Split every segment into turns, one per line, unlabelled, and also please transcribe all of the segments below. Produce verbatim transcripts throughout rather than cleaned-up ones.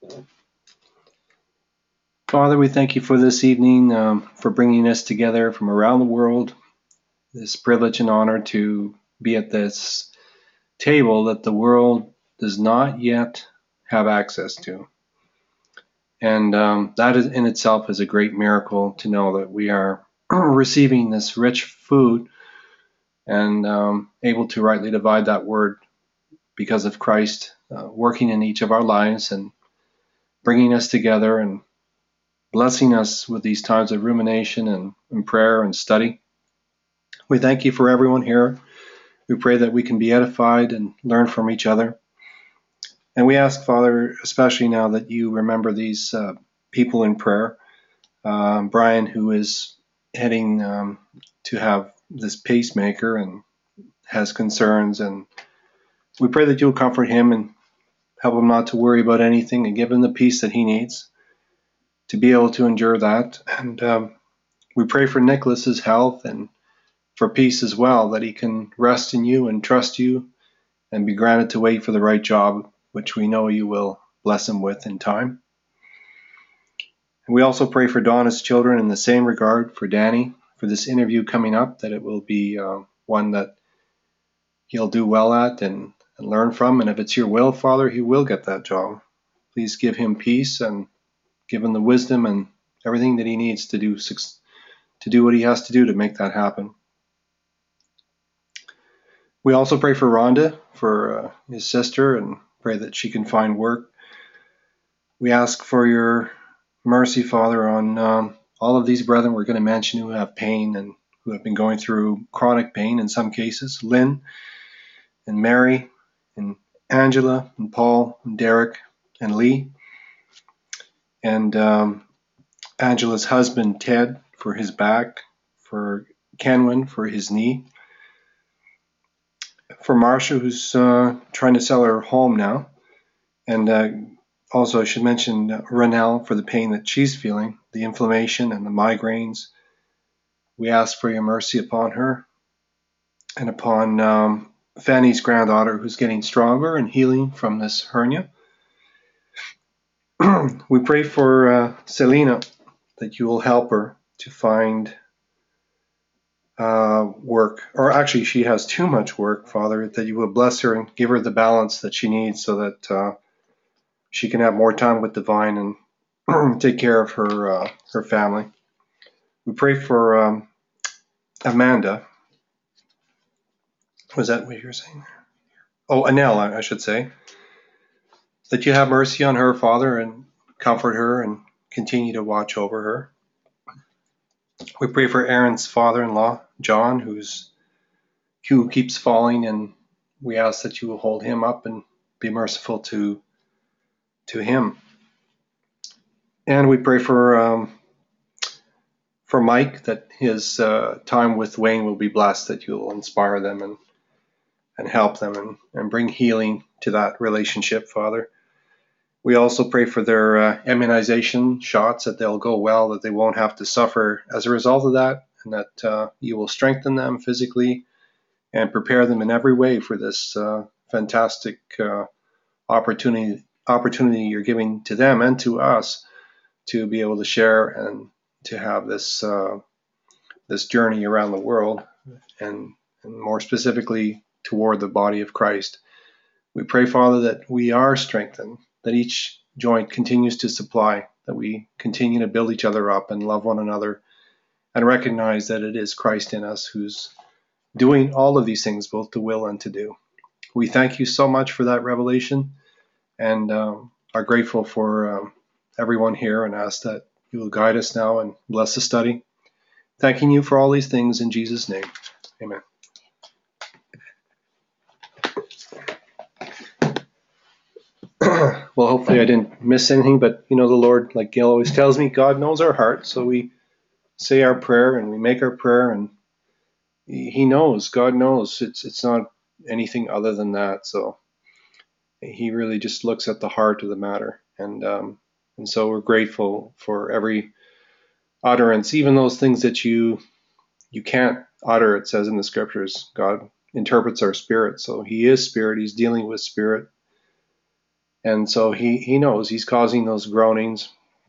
Father, we thank you for this evening, um, for bringing us together from around the world. This privilege and honor to be at this table that the world does not yet have access to. And um, that is in itself is a great miracle to know that we are receiving this rich food and um, able to rightly divide that word because of Christ uh, working in each of our lives and bringing us together and blessing us with these times of rumination and, and prayer and study. We thank you for everyone here. We pray that we can be edified and learn from each other. And we ask, Father, especially now that you remember these uh, people in prayer. Um, Brian, who is heading um, to have this pacemaker and has concerns. And we pray that you'll comfort him and help him not to worry about anything and give him the peace that he needs to be able to endure that. And um, we pray for Nicholas's health and for peace as well, that he can rest in you and trust you and be granted to wait for the right job, which we know you will bless him with in time. And we also pray for Donna's children in the same regard, for Danny, for this interview coming up, that it will be uh, one that he'll do well at and, and learn from. And if it's your will, Father, he will get that job. Please give him peace and give him the wisdom and everything that he needs to do to do what he has to do to make that happen. We also pray for Rhonda, for uh, his sister, and pray that she can find work. We ask for your mercy, Father, on um, all of these brethren we're going to mention who have pain and who have been going through chronic pain in some cases. Lynn and Mary and Angela and Paul and Derek and Lee. And um, Angela's husband, Ted, for his back. For Kenwin, for his knee. For Marcia, who's uh, trying to sell her home now. And uh, also I should mention uh, Ranelle for the pain that she's feeling, the inflammation and the migraines. We ask for your mercy upon her and upon um, Fanny's granddaughter, who's getting stronger and healing from this hernia. We pray for uh, Selena, that you will help her to find uh, work, or actually she has too much work, Father, that you will bless her and give her the balance that she needs so that uh, she can have more time with Divine and take care of her uh, her family. We pray for um, Amanda. Was that what you were saying? Oh, Anel, I should say. That you have mercy on her, Father, and comfort her and continue to watch over her. We pray for Aaron's father-in-law, John, who's who keeps falling, and we ask that you will hold him up and be merciful to to him. And we pray for um, for Mike, that his uh, time with Wayne will be blessed, that you'll inspire them and and help them and, and bring healing to that relationship, Father. We also pray for their uh, immunization shots, that they'll go well, that they won't have to suffer as a result of that, and that uh, you will strengthen them physically and prepare them in every way for this uh, fantastic uh, opportunity opportunity you're giving to them and to us to be able to share and to have this uh, this journey around the world, and, and more specifically toward the body of Christ. We pray, Father, that we are strengthened, that each joint continues to supply, that we continue to build each other up and love one another and recognize that it is Christ in us who's doing all of these things, both to will and to do. We thank you so much for that revelation and um, are grateful for um, everyone here, and ask that you will guide us now and bless the study. Thanking you for all these things in Jesus' name. Amen. Well, hopefully I didn't miss anything, but you know, the Lord, like Gail always tells me, God knows our heart. So we say our prayer and we make our prayer, and he knows, God knows. It's it's not anything other than that. So he really just looks at the heart of the matter. And um, and so we're grateful for every utterance, even those things that you you can't utter, it says in the scriptures. God interprets our spirit. So he is spirit. He's dealing with spirit. And so he, he knows he's causing those groanings.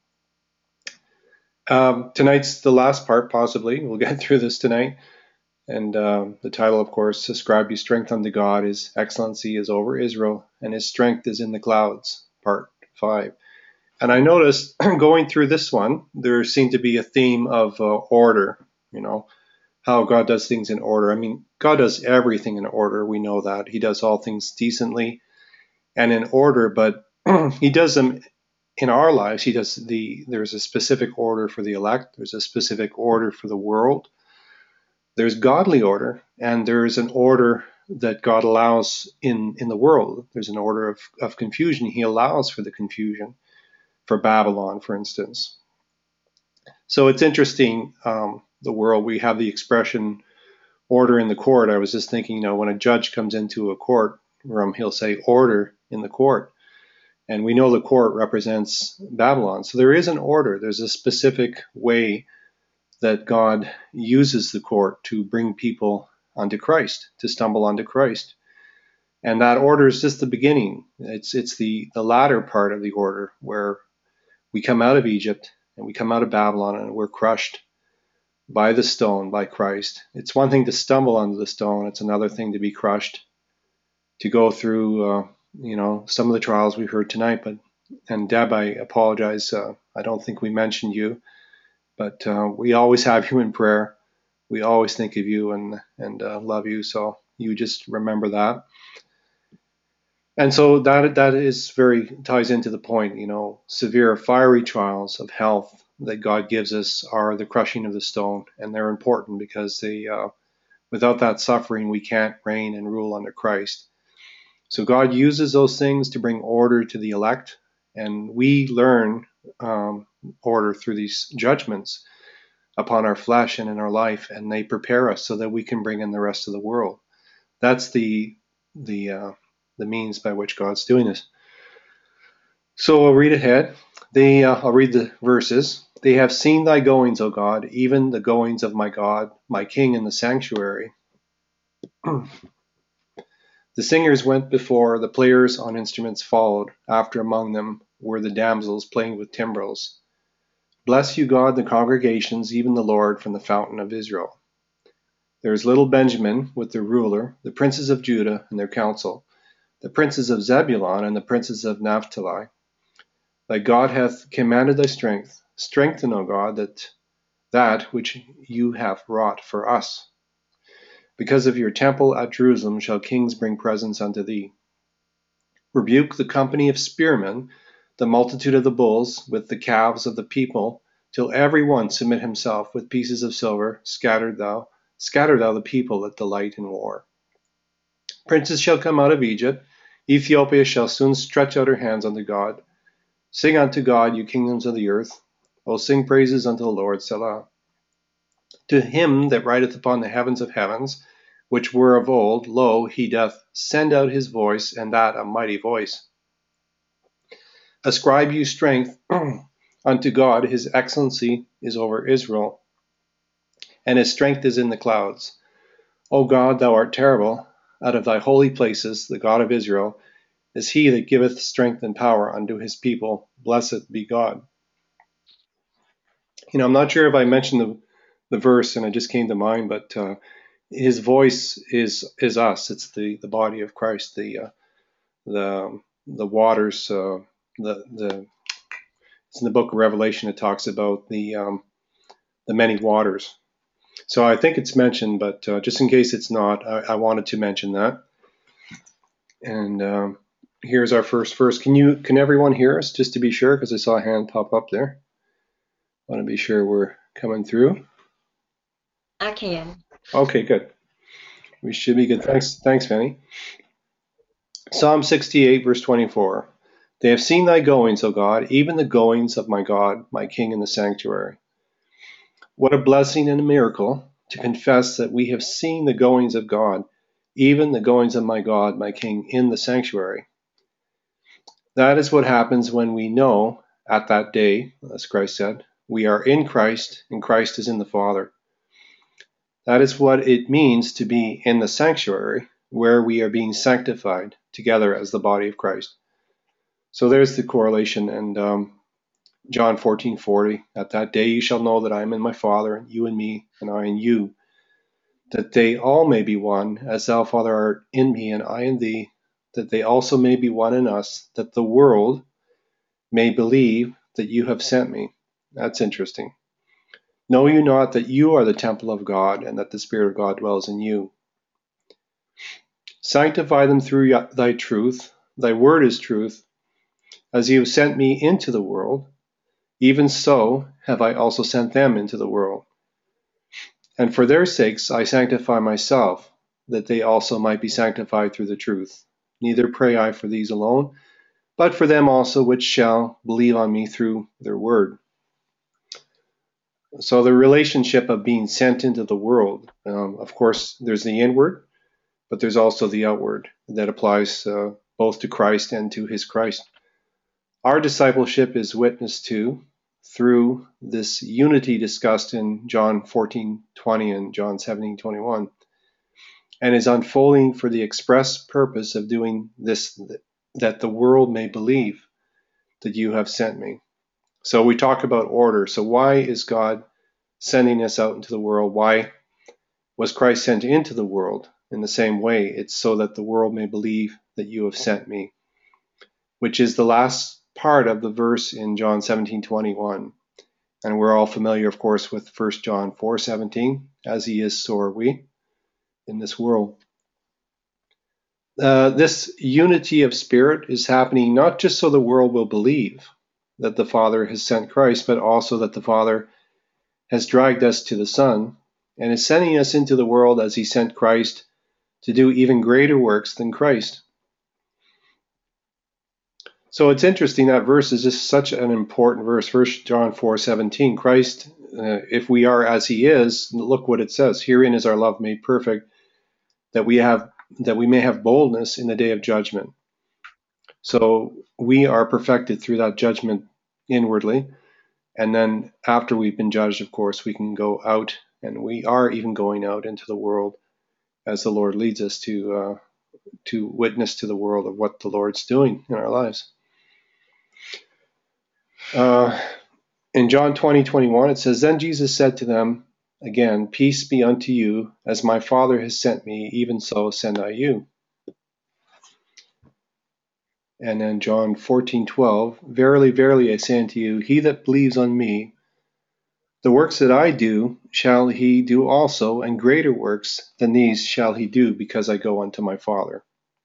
Um, tonight's the last part, possibly. We'll get through this tonight. And um, the title, of course, Ascribe You Strength unto God. His excellency is over Israel, and his strength is in the clouds, part five. And I noticed going through this one, there seemed to be a theme of uh, order, you know, how God does things in order. I mean, God does everything in order. We know that. He does all things decently and in order, but he does them in our lives. He does the, there's a specific order for the elect. There's a specific order for the world. There's godly order, and there's an order that God allows in, in the world. There's an order of, of confusion. He allows for the confusion, for Babylon, for instance. So it's interesting, um, the world, we have the expression order in the court. I was just thinking, you know, when a judge comes into a court room, he'll say order in the court. And we know the court represents Babylon. So there is an order. There's a specific way that God uses the court to bring people onto Christ, to stumble onto Christ. And that order is just the beginning. It's it's the, the latter part of the order where we come out of Egypt and we come out of Babylon and we're crushed by the stone, by Christ. It's one thing to stumble onto the stone. It's another thing to be crushed, to go through, uh, you know, some of the trials we heard tonight. But and Deb, I apologize. Uh, I don't think we mentioned you. But uh, we always have you in prayer. We always think of you and and uh, love you. So you just remember that. And so that that is very ties into the point. You know, severe fiery trials of health that God gives us are the crushing of the stone, and they're important because they, uh, without that suffering, we can't reign and rule under Christ. So God uses those things to bring order to the elect, and we learn um, order through these judgments upon our flesh and in our life, and they prepare us so that we can bring in the rest of the world. That's the the uh, the means by which God's doing this. So I'll read ahead. They, uh, I'll read the verses. They have seen thy goings, O God, even the goings of my God, my King in the sanctuary. The singers went before, the players on instruments followed. After among them were the damsels playing with timbrels. Bless you, God, the congregations, even the Lord from the fountain of Israel. There is little Benjamin with their ruler, the princes of Judah and their council, the princes of Zebulun and the princes of Naphtali. Thy God hath commanded thy strength. Strengthen, O God, that that which you have wrought for us. Because of your temple at Jerusalem shall kings bring presents unto thee. Rebuke the company of spearmen, the multitude of the bulls, with the calves of the people, till every one submit himself with pieces of silver. Scatter thou, scatter thou the people that delight in war. Princes shall come out of Egypt. Ethiopia shall soon stretch out her hands unto God. Sing unto God, you kingdoms of the earth. O sing praises unto the Lord, Selah. To him that rideth upon the heavens of heavens, which were of old, lo, he doth send out his voice, and that a mighty voice. Ascribe you strength unto God, his excellency is over Israel, and his strength is in the clouds. O God, thou art terrible. Out of thy holy places, the God of Israel, is he that giveth strength and power unto his people. Blessed be God. You know, I'm not sure if I mentioned the, the verse, and it just came to mind, but uh, his voice is is us. It's the, the body of Christ. The uh, the the waters. Uh, the the it's in the book of Revelation. It talks about the um, the many waters. So I think it's mentioned, but uh, just in case it's not, I, I wanted to mention that. And um, here's our first verse. Can you can everyone hear us? Just to be sure, because I saw a hand pop up there. I want to be sure we're coming through.
I can.
Okay, good. We should be good. Thanks, thanks, Fanny. Psalm sixty-eight, verse twenty-four. They have seen thy goings, O God, even the goings of my God, my King in the sanctuary. What a blessing and a miracle to confess that we have seen the goings of God, even the goings of my God, my King in the sanctuary. That is what happens when we know at that day, as Christ said, we are in Christ and Christ is in the Father. That is what it means to be in the sanctuary, where we are being sanctified together as the body of Christ. So there's the correlation. And um, John fourteen forty, at that day you shall know that I am in my Father, and you in me, and I in you, that they all may be one, as thou, Father, art in me, and I in thee, that they also may be one in us, that the world may believe that you have sent me. That's interesting. Know you not that you are the temple of God, and that the Spirit of God dwells in you? Sanctify them through thy truth. Thy word is truth. As you have sent me into the world, even so have I also sent them into the world. And for their sakes I sanctify myself, that they also might be sanctified through the truth. Neither pray I for these alone, but for them also which shall believe on me through their word. So the relationship of being sent into the world, um, of course, there's the inward, but there's also the outward that applies uh, both to Christ and to his Christ. Our discipleship is witnessed to through this unity discussed in John fourteen twenty and John seventeen twenty-one, and is unfolding for the express purpose of doing this, that the world may believe that you have sent me. So we talk about order. So why is God sending us out into the world? Why was Christ sent into the world? In the same way, it's so that the world may believe that you have sent me, which is the last part of the verse in John seventeen twenty-one. And we're all familiar, of course, with First John four seventeen. As he is, so are we in this world. Uh, this unity of spirit is happening not just so the world will believe that the Father has sent Christ, but also that the Father has dragged us to the Son and is sending us into the world as he sent Christ to do even greater works than Christ. So it's interesting, that verse is just such an important verse. First John four seventeen, Christ, uh, if we are as he is, look what it says. Herein is our love made perfect, that we have that we may have boldness in the day of judgment. So we are perfected through that judgment inwardly. And then after we've been judged, of course, we can go out, and we are even going out into the world as the Lord leads us to uh, to witness to the world of what the Lord's doing in our lives. Uh, in John twenty twenty-one, it says, Then Jesus said to them again, Peace be unto you, as my Father has sent me, even so send I you. And then John fourteen twelve, Verily, verily, I say unto you, he that believes on me, the works that I do shall he do also, and greater works than these shall he do, because I go unto my Father.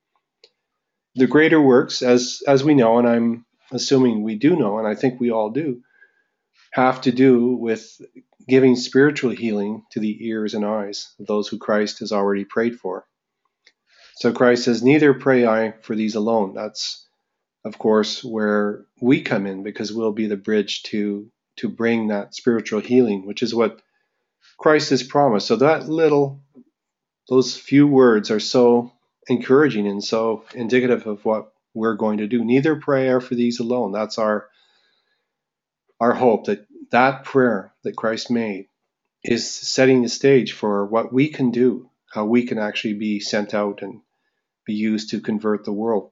The greater works, as as we know, and I'm assuming we do know, and I think we all do, have to do with giving spiritual healing to the ears and eyes of those who Christ has already prayed for. So Christ says, Neither pray I for these alone. That's, of course, where we come in, because we'll be the bridge to to bring that spiritual healing, which is what Christ has promised. So that little, those few words are so encouraging and so indicative of what we're going to do. Neither pray I for these alone. That's our our hope, that that prayer that Christ made is setting the stage for what we can do, how we can actually be sent out and be used to convert the world.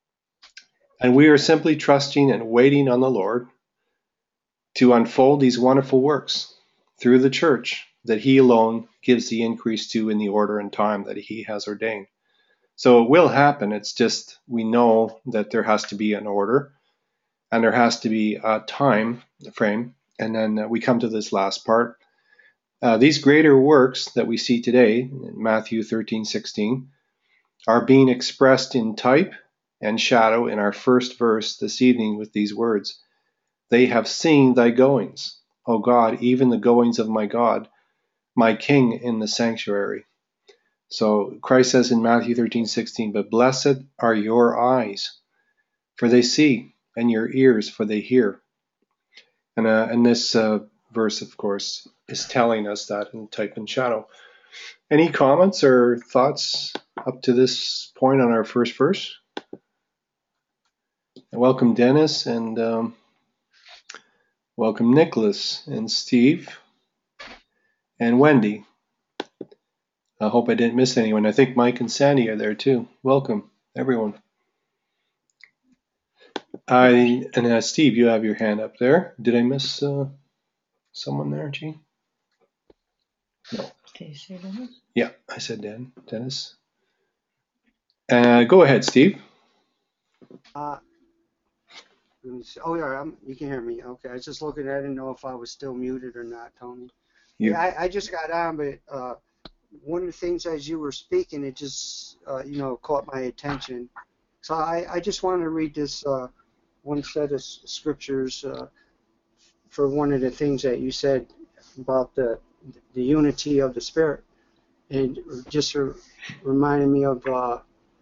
And we are simply trusting and waiting on the Lord to unfold these wonderful works through the church that he alone gives the increase to in the order and time that he has ordained. So it will happen. It's just we know that there has to be an order and there has to be a time frame. And then uh, we come to this last part. Uh, these greater works that we see today in Matthew thirteen sixteen are being expressed in type and shadow in our first verse this evening with these words. They have seen thy goings, O God, even the goings of my God, my King in the sanctuary. So Christ says in Matthew thirteen sixteen, But blessed are your eyes, for they see, and your ears, for they hear. And, uh, and this uh, verse, of course, is telling us that in type and shadow. Any comments or thoughts up to this point on our first verse? Welcome, Dennis, and um, welcome, Nicholas and Steve and Wendy. I hope I didn't miss anyone. I think Mike and Sandy are there too. Welcome, everyone. I and uh, Steve, you have your hand up there. Did I miss uh, someone there, Gene? No.
Did you say Dennis?
Yeah, I said Dan, Dennis. Uh, go ahead, Steve.
Uh, let me see. Oh yeah, I'm, you can hear me. Okay, I was just looking. I didn't know if I was still muted or not, Tony.
You.
Yeah, I, I just got on, but uh, one of the things as you were speaking, it just uh, you know caught my attention. So I, I just wanted to read this uh, one set of s- scriptures uh, for one of the things that you said about the the unity of the Spirit, and just re- reminded me of uh,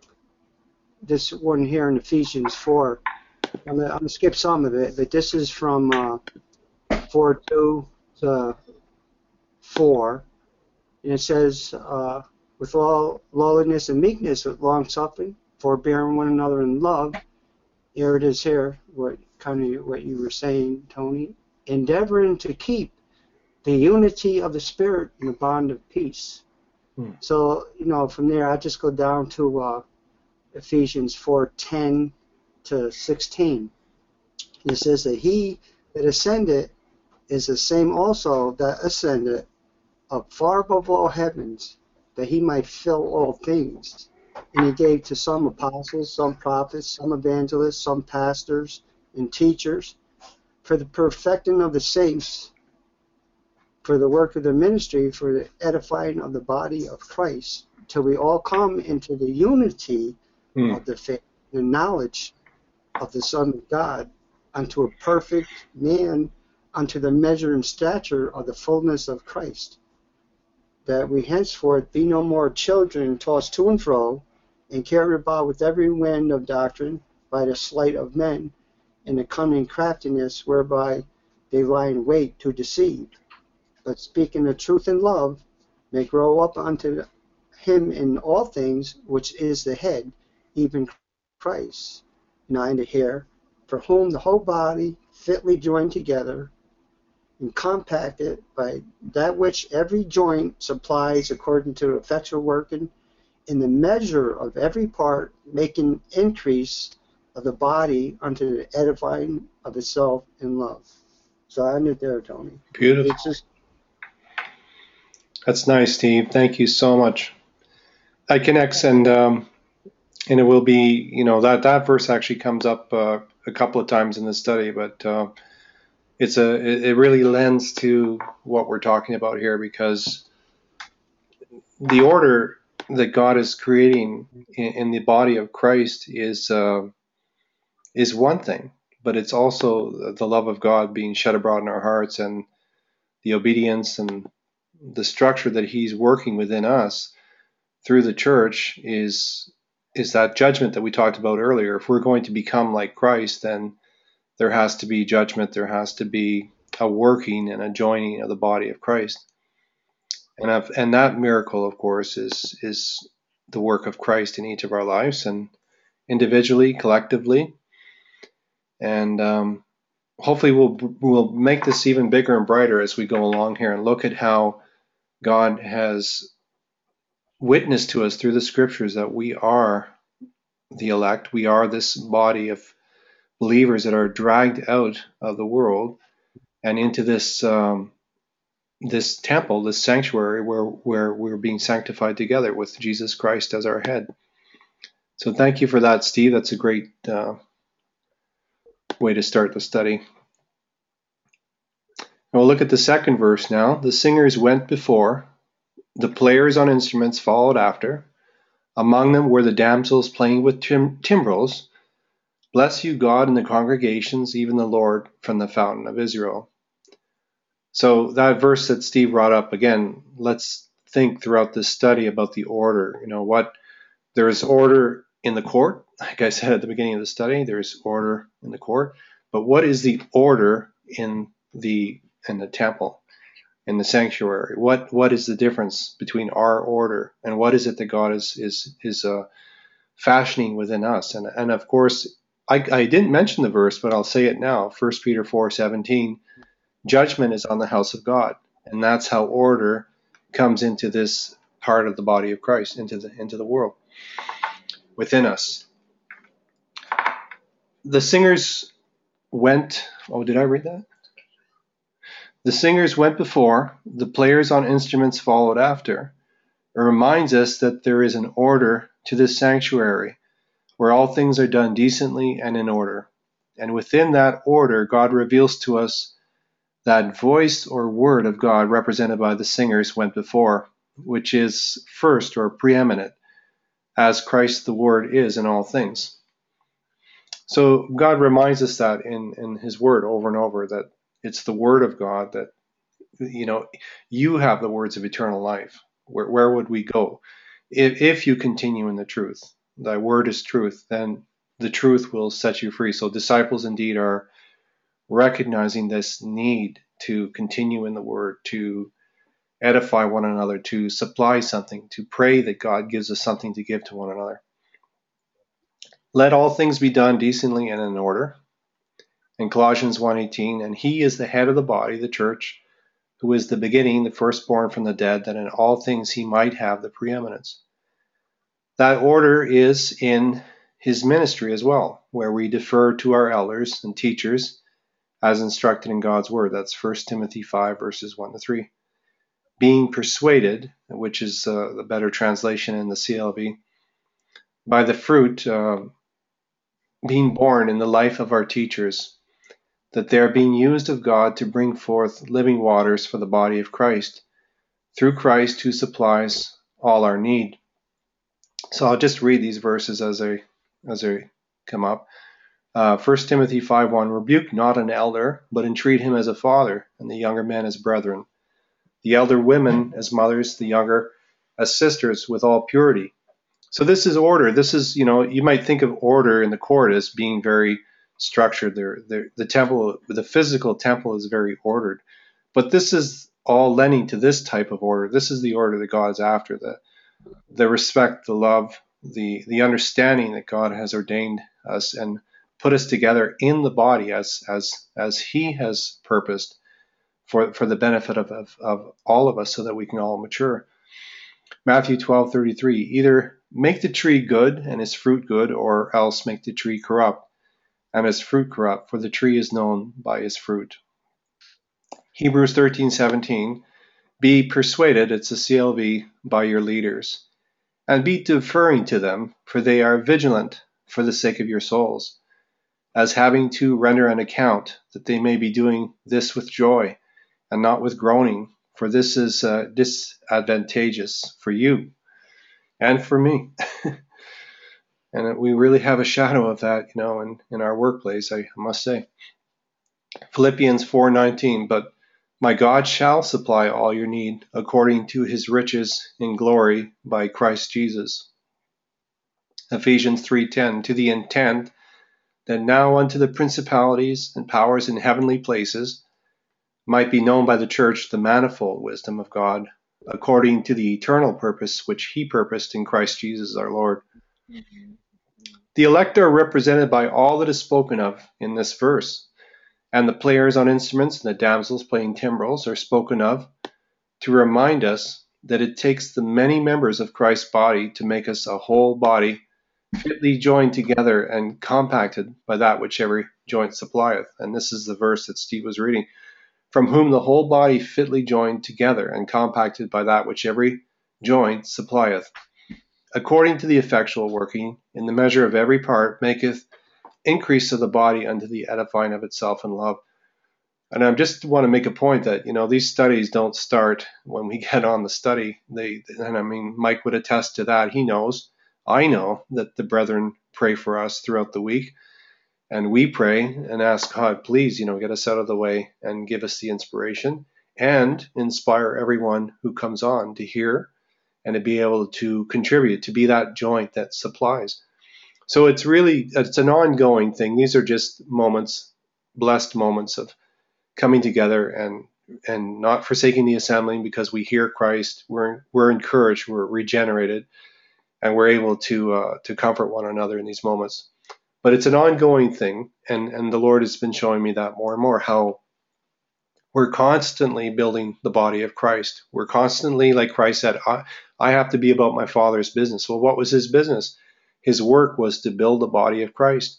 this one here in Ephesians four. I'm gonna, I'm gonna skip some of it, but this is from uh, four two to four, and it says, uh, with all lowliness and meekness, with long suffering, forbearing one another in love. Here it is here, what kind of what you were saying, Tony, endeavoring to keep the unity of the Spirit in the bond of peace.
Hmm.
So, you know, from there, I just go down to uh, Ephesians four ten to sixteen. It says that he that ascended is the same also that ascended up far above all heavens, that he might fill all things. And he gave to some apostles, some prophets, some evangelists, some pastors and teachers, for the perfecting of the saints, for the work of the ministry, for the edifying of the body of Christ, till we all come into the unity
Hmm.
of the faith, the knowledge of the Son of God, unto a perfect man, unto the measure and stature of the fullness of Christ, that we henceforth be no more children tossed to and fro, and carried about with every wind of doctrine by the sleight of men, and the cunning craftiness whereby they lie in wait to deceive. But speaking the truth in love, may grow up unto him in all things, which is the head, even Christ, nigh unto here, for whom the whole body fitly joined together and compacted by that which every joint supplies according to effectual working in the measure of every part, making increase of the body unto the edifying of itself in love. So I ended there, Tony.
Beautiful.
It's just
That's nice, Steve. Thank you so much. That connects, and um, and it will be, you know, that that verse actually comes up uh, a couple of times in the study, but uh, it's a it, it really lends to what we're talking about here, because the order that God is creating in, in the body of Christ is uh, is one thing, but it's also the love of God being shed abroad in our hearts, and the obedience and the structure that He's working within us through the church is is that judgment that we talked about earlier. If we're going to become like Christ, then there has to be judgment. There has to be a working and a joining of the body of Christ. And I've, and that miracle, of course, is is the work of Christ in each of our lives, and individually, collectively, and um, hopefully we'll we'll make this even bigger and brighter as we go along here and look at how God has witnessed to us through the scriptures that we are the elect. We are this body of believers that are dragged out of the world and into this um, this temple, this sanctuary where where we're being sanctified together with Jesus Christ as our head. So thank you for that, Steve. That's a great uh, way to start the study. And we'll look at the second verse now. The singers went before, the players on instruments followed after. Among them were the damsels playing with tim- timbrels. Bless you, God, in the congregations, even the Lord from the fountain of Israel. So that verse that Steve brought up, again, let's think throughout this study about the order. You know, what there is order in the court, like I said at the beginning of the study, there's order in the court. But what is the order in the in the temple, in the sanctuary? What what is the difference between our order and what is it that God is is is uh, fashioning within us? And and of course, I, I didn't mention the verse, but I'll say it now. First Peter four seventeen. Judgment is on the house of God, and that's how order comes into this part of the body of Christ, into the into the world within us. the singers went, oh, did I read that? The singers went before, the players on instruments followed after. It reminds us that there is an order to this sanctuary, where all things are done decently and in order. And within that order, God reveals to us that voice or word of God represented by the singers went before, which is first or preeminent, as Christ the Word is in all things. So God reminds us that in, in His Word over and over, that it's the Word of God that, you know, you have the words of eternal life. Where, where would we go? If, if you continue in the truth, thy word is truth, then the truth will set you free. So disciples indeed are recognizing this need to continue in the word, to edify one another, to supply something, to pray that God gives us something to give to one another. Let all things be done decently and in order. In Colossians one eighteen, and he is the head of the body, the church, who is the beginning, the firstborn from the dead, that in all things he might have the preeminence. That order is in his ministry as well, where we defer to our elders and teachers as instructed in God's word. That's First Timothy five, verses one to three. Being persuaded, which is uh, the better translation in the C L V, by the fruit uh, being born in the life of our teachers, that they are being used of God to bring forth living waters for the body of Christ, through Christ who supplies all our need. So I'll just read these verses as they as they come up. Uh, First Timothy five one, rebuke not an elder, but entreat him as a father, and the younger men as brethren. The elder women as mothers, the younger as sisters, with all purity. So this is order. This is, you know, you might think of order in the court as being very structured. There, there, the temple, the physical temple is very ordered, but this is all lending to this type of order. This is the order that God is after. The, the respect, the love, the the understanding that God has ordained us and put us together in the body as as as He has purposed for for the benefit of of, of all of us, so that we can all mature. Matthew twelve thirty-three, either make the tree good and its fruit good, or else make the tree corrupt and its fruit corrupt, for the tree is known by its fruit. Hebrews thirteen seventeen, be persuaded, it's a C L V, by your leaders, and be deferring to them, for they are vigilant for the sake of your souls, as having to render an account, that they may be doing this with joy, and not with groaning, for this is uh, disadvantageous for you and for me. And we really have a shadow of that, you know, in, in our workplace, I must say. Philippians four nineteen, but my God shall supply all your need according to his riches in glory by Christ Jesus. Ephesians three ten, to the intent that now unto the principalities and powers in heavenly places might be known by the church the manifold wisdom of God, according to the eternal purpose which he purposed in Christ Jesus our Lord. Mm-hmm. The elect are represented by all that is spoken of in this verse, and the players on instruments and the damsels playing timbrels are spoken of to remind us that it takes the many members of Christ's body to make us a whole body, fitly joined together and compacted by that which every joint supplieth. And this is the verse that Steve was reading. From whom the whole body fitly joined together and compacted by that which every joint supplieth, according to the effectual working in the measure of every part, maketh increase of the body unto the edifying of itself in love. And I just want to make a point that, you know, these studies don't start when we get on the study. They, and I mean, Mike would attest to that. He knows, I know that the brethren pray for us throughout the week. And we pray and ask God, please, you know, get us out of the way and give us the inspiration and inspire everyone who comes on to hear and to be able to contribute, to be that joint that supplies. So it's really, it's an ongoing thing. These are just moments, blessed moments of coming together and and not forsaking the assembling, because we hear Christ, we're we're encouraged, we're regenerated, and we're able to uh, to comfort one another in these moments. But it's an ongoing thing, and, and the Lord has been showing me that more and more, how we're constantly building the body of Christ. We're constantly, like Christ said, I, I have to be about my Father's business. Well, what was his business? His work was to build the body of Christ.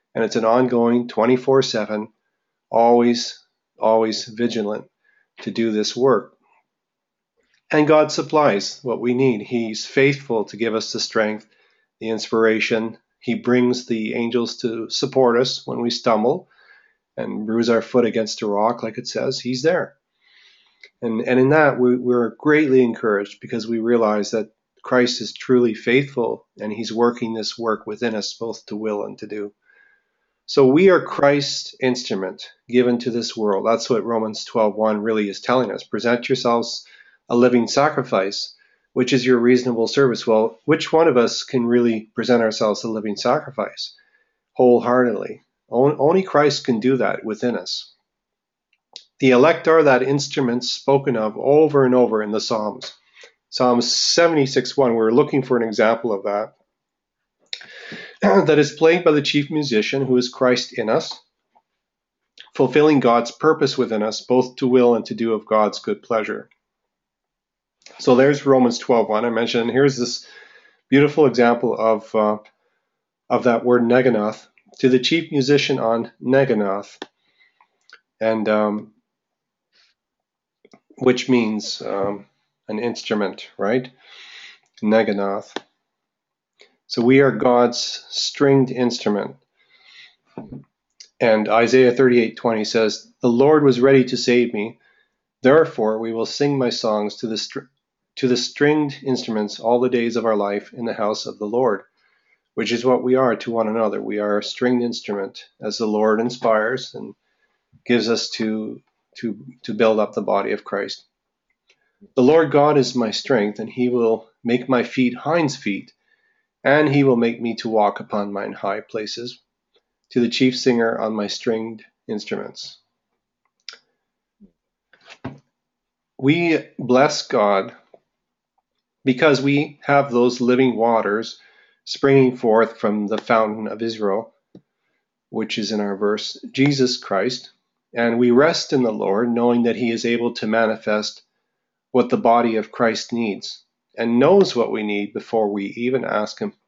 And it's an ongoing twenty-four seven, always, always vigilant to do this work. And God supplies what we need. He's faithful to give us the strength, the inspiration. He brings the angels to support us when we stumble and bruise our foot against a rock, like it says. He's there. And, and in that, we, we're greatly encouraged because we realize that Christ is truly faithful and he's working this work within us both to will and to do. So we are Christ's instrument given to this world. That's what Romans twelve one really is telling us. Present yourselves a living sacrifice, which is your reasonable service. Well, which one of us can really present ourselves a living sacrifice wholeheartedly? Only Christ can do that within us. The elect are that instrument spoken of over and over in the Psalms. Psalm seventy-six one, we're looking for an example of that. That is played by the chief musician, who is Christ in us, fulfilling God's purpose within us, both to will and to do of God's good pleasure. So there's Romans twelve one I mentioned. And here's this beautiful example of uh, of that word neganoth, to the chief musician on neganoth, and um, which means um, an instrument, right? Neganoth. So we are God's stringed instrument. And Isaiah thirty-eight twenty says, "The Lord was ready to save me. Therefore we will sing my songs to the str- to the stringed instruments all the days of our life in the house of the Lord," which is what we are to one another. We are a stringed instrument as the Lord inspires and gives us to to to build up the body of Christ. "The Lord God is my strength, and he will make my feet hinds feet, and he will make me to walk upon mine high places, to the chief singer on my stringed instruments." We bless God because we have those living waters springing forth from the fountain of Israel, which is in our verse, Jesus Christ, and we rest in the Lord, knowing that he is able to manifest what the body of Christ needs and knows what we need before we even ask him.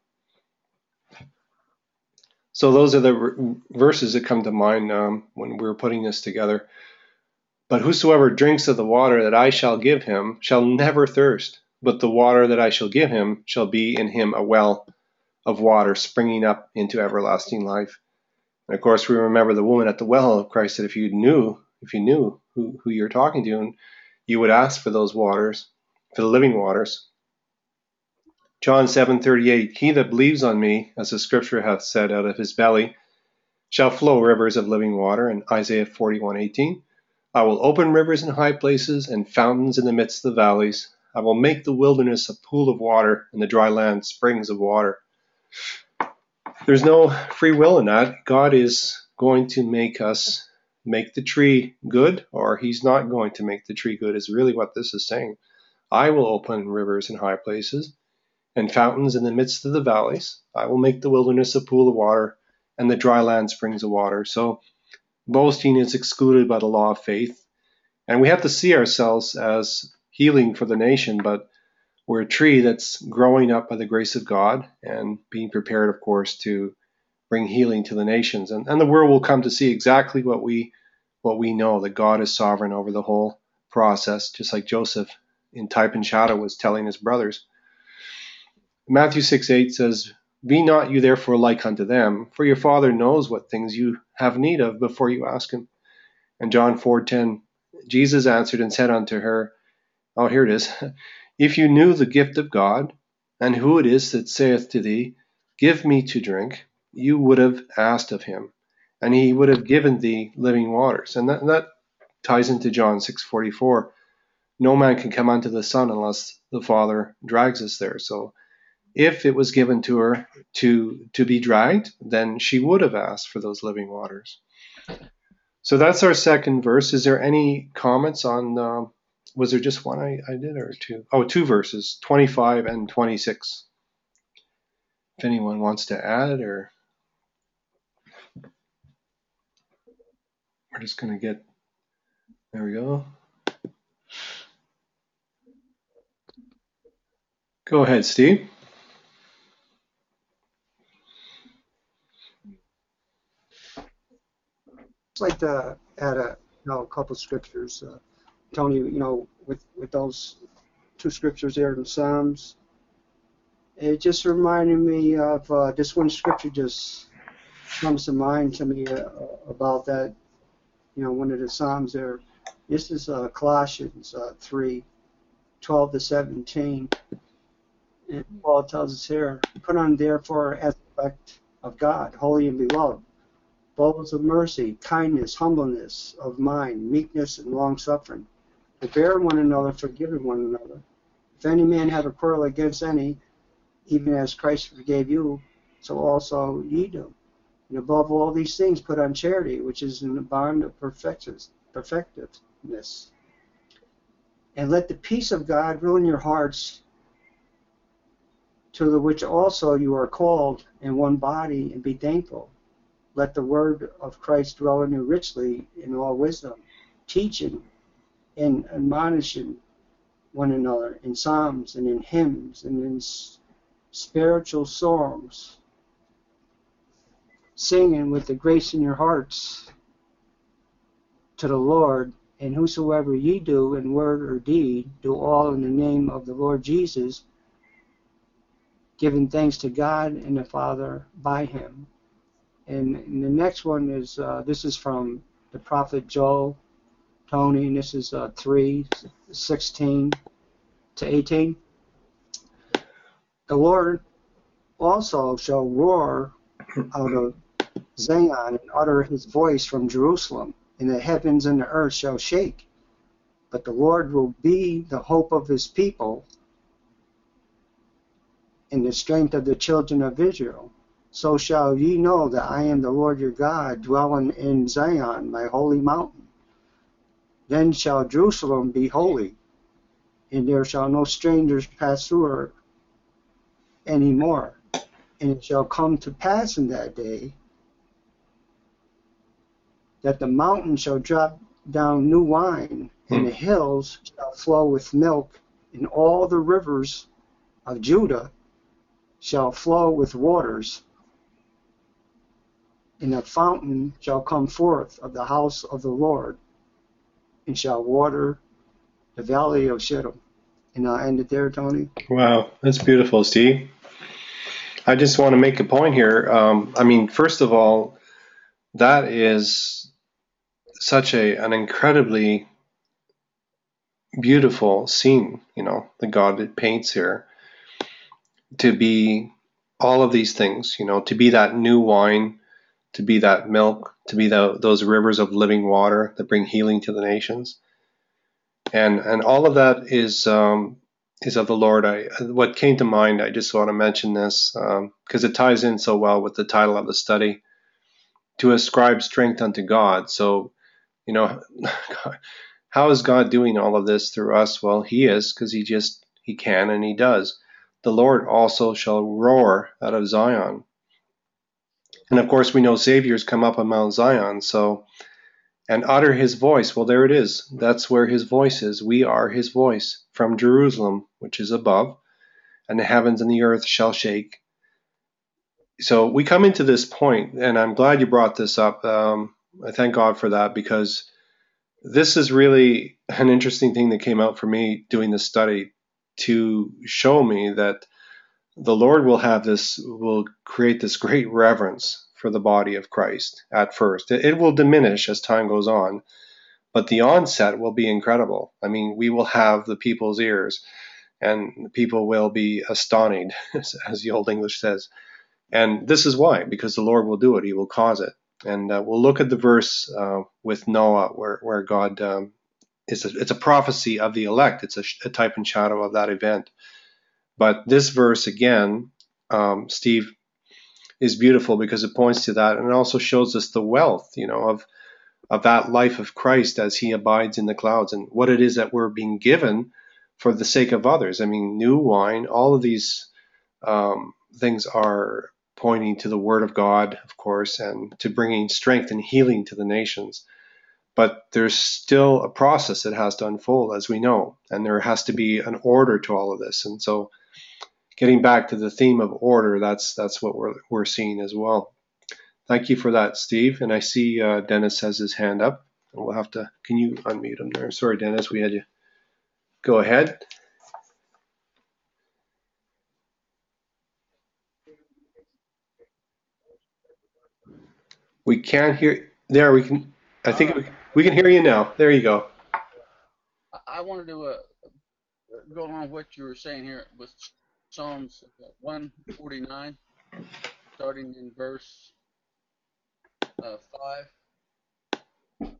So those are the verses that come to mind um, when we were putting this together. "But whosoever drinks of the water that I shall give him shall never thirst, but the water that I shall give him shall be in him a well of water springing up into everlasting life." And of course, we remember the woman at the well of Christ said, if you knew, if you knew who, who you're talking to, and you would ask for those waters, for the living waters. John seven thirty-eight, "He that believes on me, as the scripture hath said, out of his belly shall flow rivers of living water." And Isaiah forty-one eighteen, "I will open rivers in high places and fountains in the midst of the valleys. I will make the wilderness a pool of water and the dry land springs of water." There's no free will in that. God is going to make us make the tree good, or he's not going to make the tree good, is really what this is saying. I will open rivers in high places and fountains in the midst of the valleys. I will make the wilderness a pool of water and the dry land springs of water. So boasting is excluded by the law of faith. And we have to see ourselves as healing for the nation, but we're a tree that's growing up by the grace of God and being prepared, of course, to bring healing to the nations. And, and the world will come to see exactly what we what we know, that God is sovereign over the whole process, just like Joseph in type and shadow was telling his brothers. Matthew six eight says, "Be not you therefore like unto them, for your Father knows what things you have need of before you ask him." And John four ten, "Jesus answered and said unto her," oh, here it is, "If you knew the gift of God, and who it is that saith to thee, Give me to drink, you would have asked of him, and he would have given thee living waters." And that, that ties into John six forty-four. No man can come unto the Son unless the Father drags us there. So if it was given to her to, to be dragged, then she would have asked for those living waters. So that's our second verse. Is there any comments on, uh, was there just one I, I did or two? Oh, two verses, twenty-five and twenty-six. If anyone wants to add, or we're just going to get, there we go. Go ahead, Steve.
like to add a, you know, a couple scriptures, uh, Tony. You know, with with those two scriptures there in Psalms, it just reminded me of uh, this one scripture just comes to mind to me uh, about that. You know, one of the Psalms there. This is uh, Colossians uh, three, twelve to seventeen. And Paul tells us here, put on therefore as the elect of God, holy and beloved, bowls of mercy, kindness, humbleness of mind, meekness, and long-suffering, to bear one another, forgiving one another. If any man have a quarrel against any, even as Christ forgave you, so also ye do. And above all these things put on charity, which is in the bond of perfectiveness. And let the peace of God rule in your hearts, to the which also you are called in one body, and be thankful. Let the word of Christ dwell in you richly in all wisdom, teaching and admonishing one another in psalms and in hymns and in spiritual songs, singing with the grace in your hearts to the Lord. And whosoever ye do in word or deed, do all in the name of the Lord Jesus, giving thanks to God and the Father by him. And, and the next one is, uh, this is from the prophet Joel, Tony, and this is uh, three, sixteen to eighteen. The Lord also shall roar out of Zion and utter his voice from Jerusalem, and the heavens and the earth shall shake. But the Lord will be the hope of his people and the strength of the children of Israel. So shall ye know that I am the Lord your God, dwelling in Zion, my holy mountain. Then shall Jerusalem be holy, and there shall no strangers pass through her any more. And it shall come to pass in that day that the mountain shall drop down new wine, and the hills shall flow with milk, and all the rivers of Judah shall flow with waters. And a fountain shall come forth of the house of the Lord, and shall water the valley of Shittim. And I'll end it there, Tony.
Wow, that's beautiful, Steve. I just want to make a point here. Um, I mean, first of all, that is such a an incredibly beautiful scene, you know, that God paints here. To be all of these things, you know, to be that new wine, to be that milk, to be the, those rivers of living water that bring healing to the nations, and and all of that is um, is of the Lord. I what came to mind, I just want to mention this because um, it ties in so well with the title of the study: to ascribe strength unto God. So, you know, how is God doing all of this through us? Well, He is, because He just He can and He does. The Lord also shall roar out of Zion. And of course, we know Savior's come up on Mount Zion, so, and utter his voice. Well, there it is. That's where his voice is. We are his voice from Jerusalem, which is above, and the heavens and the earth shall shake. So we come into this point, and I'm glad you brought this up. Um, I thank God for that, because this is really an interesting thing that came out for me doing this study, to show me that the Lord will have this, will create this great reverence for the body of Christ at first. It will diminish as time goes on, but the onset will be incredible. I mean, we will have the people's ears, and people will be astonished, as the Old English says. And this is why, because the Lord will do it. He will cause it. And uh, we'll look at the verse uh, with Noah, where, where God, um, is a, it's a prophecy of the elect. It's a, a type and shadow of that event. But this verse again, um, Steve, is beautiful because it points to that, and it also shows us the wealth, you know, of of that life of Christ as He abides in the clouds, and what it is that we're being given for the sake of others. I mean, new wine, all of these um, things are pointing to the Word of God, of course, and to bringing strength and healing to the nations. But there's still a process that has to unfold, as we know, and there has to be an order to all of this. And so, getting back to the theme of order, that's that's what we're we're seeing as well. thank you for that, Steve. And I see uh, Dennis has his hand up. And we'll have to, can you unmute him there? Sorry, Dennis, we had you. Go ahead. We can't hear. There, we can. I think we, we can hear you now. There you go.
I wanted to uh, go along with what you were saying here with Psalms one forty-nine, starting in verse uh, five.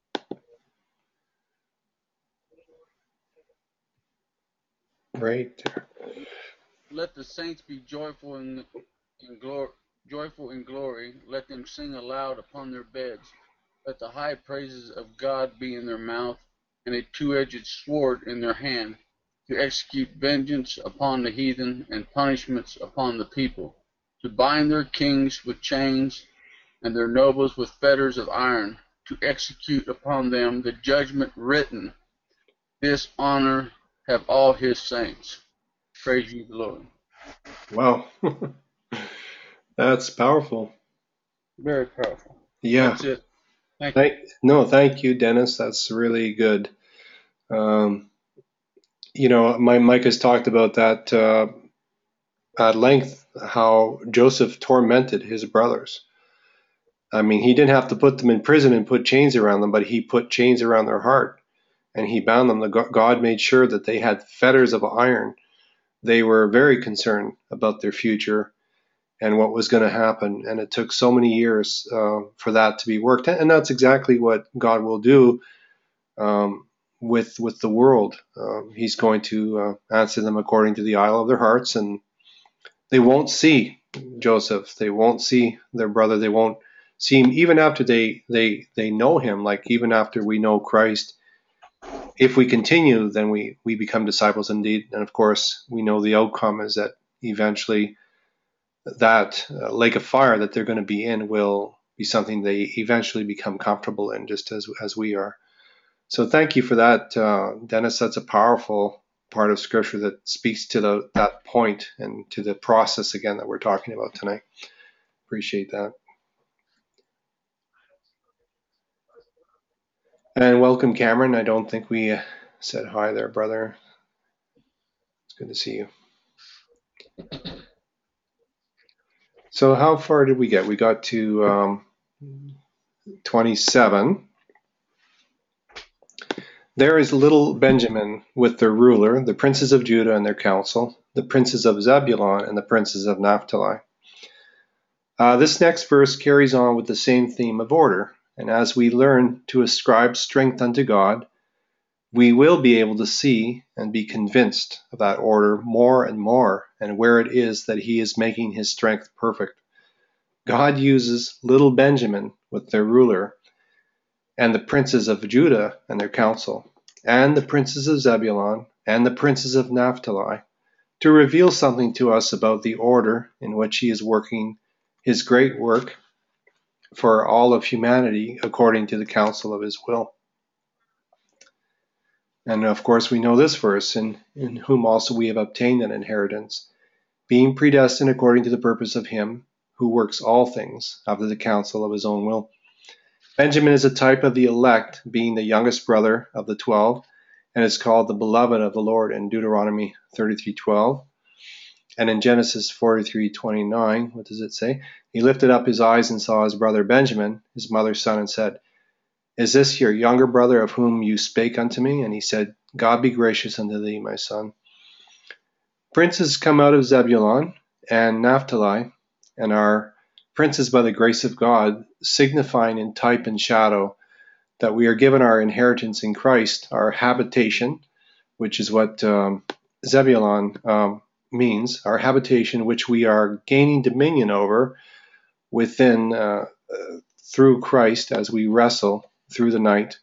Right.
Let the saints be joyful in, in glory, joyful in glory. Let them sing aloud upon their beds. Let the high praises of God be in their mouth, and a two-edged sword in their hand, to execute vengeance upon the heathen and punishments upon the people, to bind their kings with chains and their nobles with fetters of iron, to execute upon them the judgment written. This honor have all his saints. Praise you, the Lord.
Wow. That's powerful.
Very powerful.
Yeah.
That's it. Thank you.
Thank, no, thank you, Dennis. That's really good. Um, you know, my Mike has talked about that uh, at length, how Joseph tormented his brothers. I mean, he didn't have to put them in prison and put chains around them, but he put chains around their heart and he bound them. The God made sure that they had fetters of iron. They were very concerned about their future and what was going to happen. And it took so many years uh, for that to be worked. And that's exactly what God will do um, with with the world. Um, he's going to uh, answer them according to the isle of their hearts. And they won't see Joseph. They won't see their brother. They won't see him even after they, they, they know him. Like even after we know Christ, if we continue, then we, we become disciples indeed. And of course, we know the outcome is that eventually that uh, lake of fire that they're going to be in will be something they eventually become comfortable in, just as as we are. So thank you for that, uh, Dennis. That's a powerful part of Scripture that speaks to the, that point and to the process again that we're talking about tonight. Appreciate that. And welcome, Cameron. I don't think we uh, said hi there, brother. It's good to see you. So how far did we get? We got to um, twenty-seven. There is little Benjamin with their ruler, the princes of Judah and their council, the princes of Zebulun and the princes of Naphtali. Uh, this next verse carries on with the same theme of order, and as we learn to ascribe strength unto God, we will be able to see and be convinced of that order more and more, and where it is that he is making his strength perfect. God uses little Benjamin with their ruler, and the princes of Judah and their council, and the princes of Zebulun and the princes of Naphtali, to reveal something to us about the order in which he is working his great work for all of humanity according to the counsel of his will. And of course we know this verse, in, in whom also we have obtained an inheritance, being predestined according to the purpose of him who works all things after the counsel of his own will. Benjamin is a type of the elect, being the youngest brother of the twelve, and is called the beloved of the Lord in Deuteronomy thirty-three twelve. And in Genesis forty-three twenty-nine, what does it say? He lifted up his eyes and saw his brother Benjamin, his mother's son, and said, Is this your younger brother of whom you spake unto me? And he said, God be gracious unto thee, my son. Princes come out of Zebulun and Naphtali, and are princes by the grace of God, signifying in type and shadow that we are given our inheritance in Christ, our habitation, which is what um, Zebulun um, means, our habitation, which we are gaining dominion over within uh, uh, through Christ as we wrestle through the night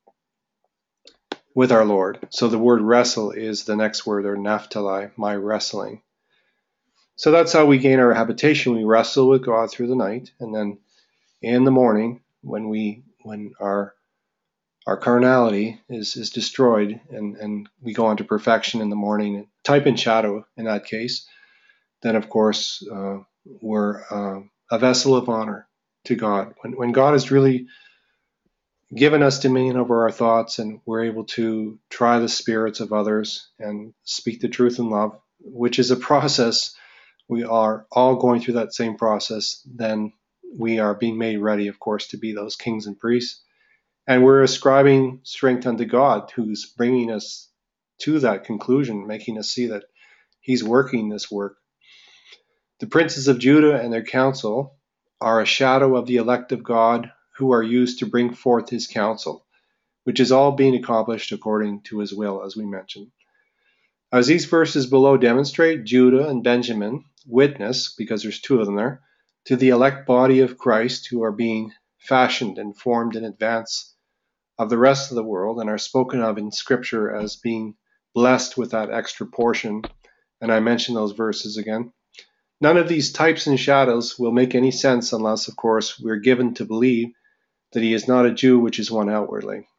with our Lord. So the word wrestle is the next word, or Naphtali, my wrestling. So that's how we gain our habitation. We wrestle with God through the night, and then in the morning, when we when our our carnality is is destroyed, and and we go on to perfection in the morning, type and shadow in that case, then of course uh, we're uh, a vessel of honor, to God. When, when God has really given us dominion over our thoughts and we're able to try the spirits of others and speak the truth in love, which is a process, we are all going through that same process, then we are being made ready, of course, to be those kings and priests. And we're ascribing strength unto God, who's bringing us to that conclusion, making us see that he's working this work. The princes of Judah and their council are a shadow of the elect of God who are used to bring forth his counsel, which is all being accomplished according to his will, as we mentioned. As these verses below demonstrate, Judah and Benjamin witness, because there's two of them there, to the elect body of Christ who are being fashioned and formed in advance of the rest of the world and are spoken of in Scripture as being blessed with that extra portion. And I mentioned those verses again. None of these types and shadows will make any sense unless, of course, we're given to believe that he is not a Jew, which is one outwardly.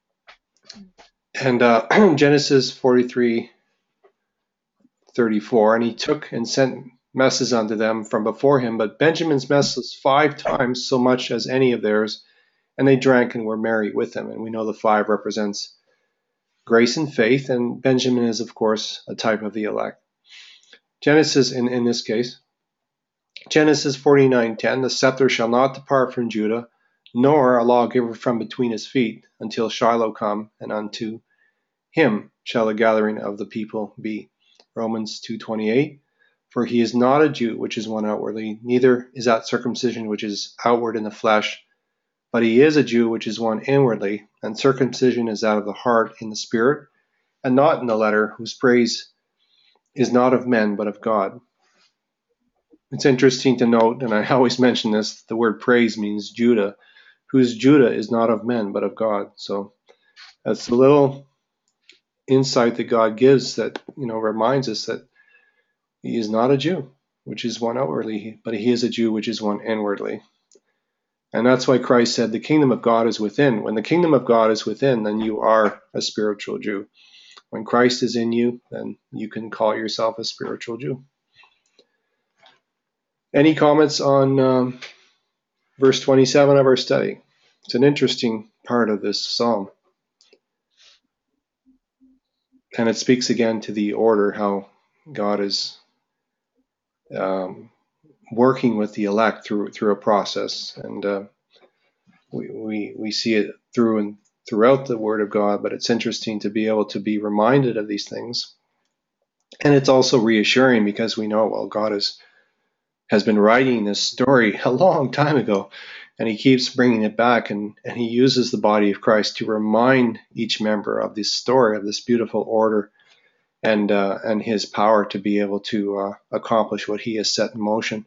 And uh, Genesis forty-three thirty-four, and he took and sent messes unto them from before him, but Benjamin's mess was five times so much as any of theirs, and they drank and were merry with him. And we know the five represents grace and faith, and Benjamin is, of course, a type of the elect. Genesis, in, in this case, Genesis forty-nine ten, the scepter shall not depart from Judah, nor a lawgiver from between his feet, until Shiloh come, and unto him shall the gathering of the people be. Romans two twenty-eight, for he is not a Jew, which is one outwardly, neither is that circumcision which is outward in the flesh, but he is a Jew, which is one inwardly, and circumcision is out of the heart in the spirit, and not in the letter, whose praise is not of men, but of God. It's interesting to note, and I always mention this, the word praise means Judah, whose Judah is not of men, but of God. So that's a little insight that God gives that, you know, reminds us that he is not a Jew, which is one outwardly, but he is a Jew, which is one inwardly. And that's why Christ said the kingdom of God is within. When the kingdom of God is within, then you are a spiritual Jew. When Christ is in you, then you can call yourself a spiritual Jew. Any comments on um, verse twenty-seven of our study? It's an interesting part of this psalm. And it speaks again to the order, how God is um, working with the elect through through a process. And uh, we, we, we see it through and throughout the Word of God, but it's interesting to be able to be reminded of these things. And it's also reassuring because we know, well, God is has been writing this story a long time ago, and he keeps bringing it back, and, and he uses the body of Christ to remind each member of this story, of this beautiful order, and uh, and his power to be able to uh, accomplish what he has set in motion.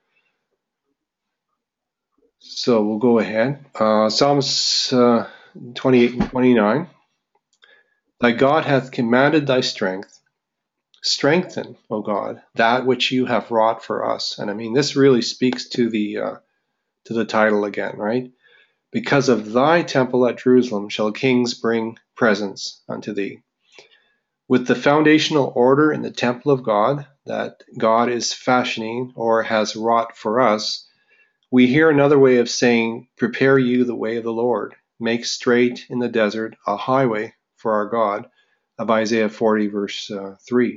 So we'll go ahead. Uh, Psalms uh, twenty-eight and twenty-nine. Thy God hath commanded thy strength. Strengthen, O God, that which you have wrought for us. And I mean, this really speaks to the uh, to the title again, right? Because of thy temple at Jerusalem shall kings bring presents unto thee. With the foundational order in the temple of God that God is fashioning or has wrought for us, we hear another way of saying, prepare you the way of the Lord, make straight in the desert a highway for our God, of Isaiah forty verse uh, three.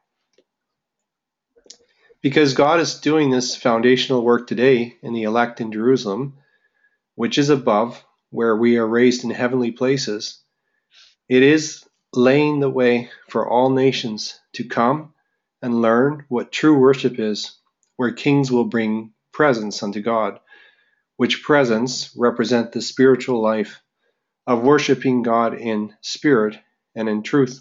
Because God is doing this foundational work today in the elect in Jerusalem, which is above, where we are raised in heavenly places, it is laying the way for all nations to come and learn what true worship is, where kings will bring presents unto God, which presents represent the spiritual life of worshiping God in spirit and in truth.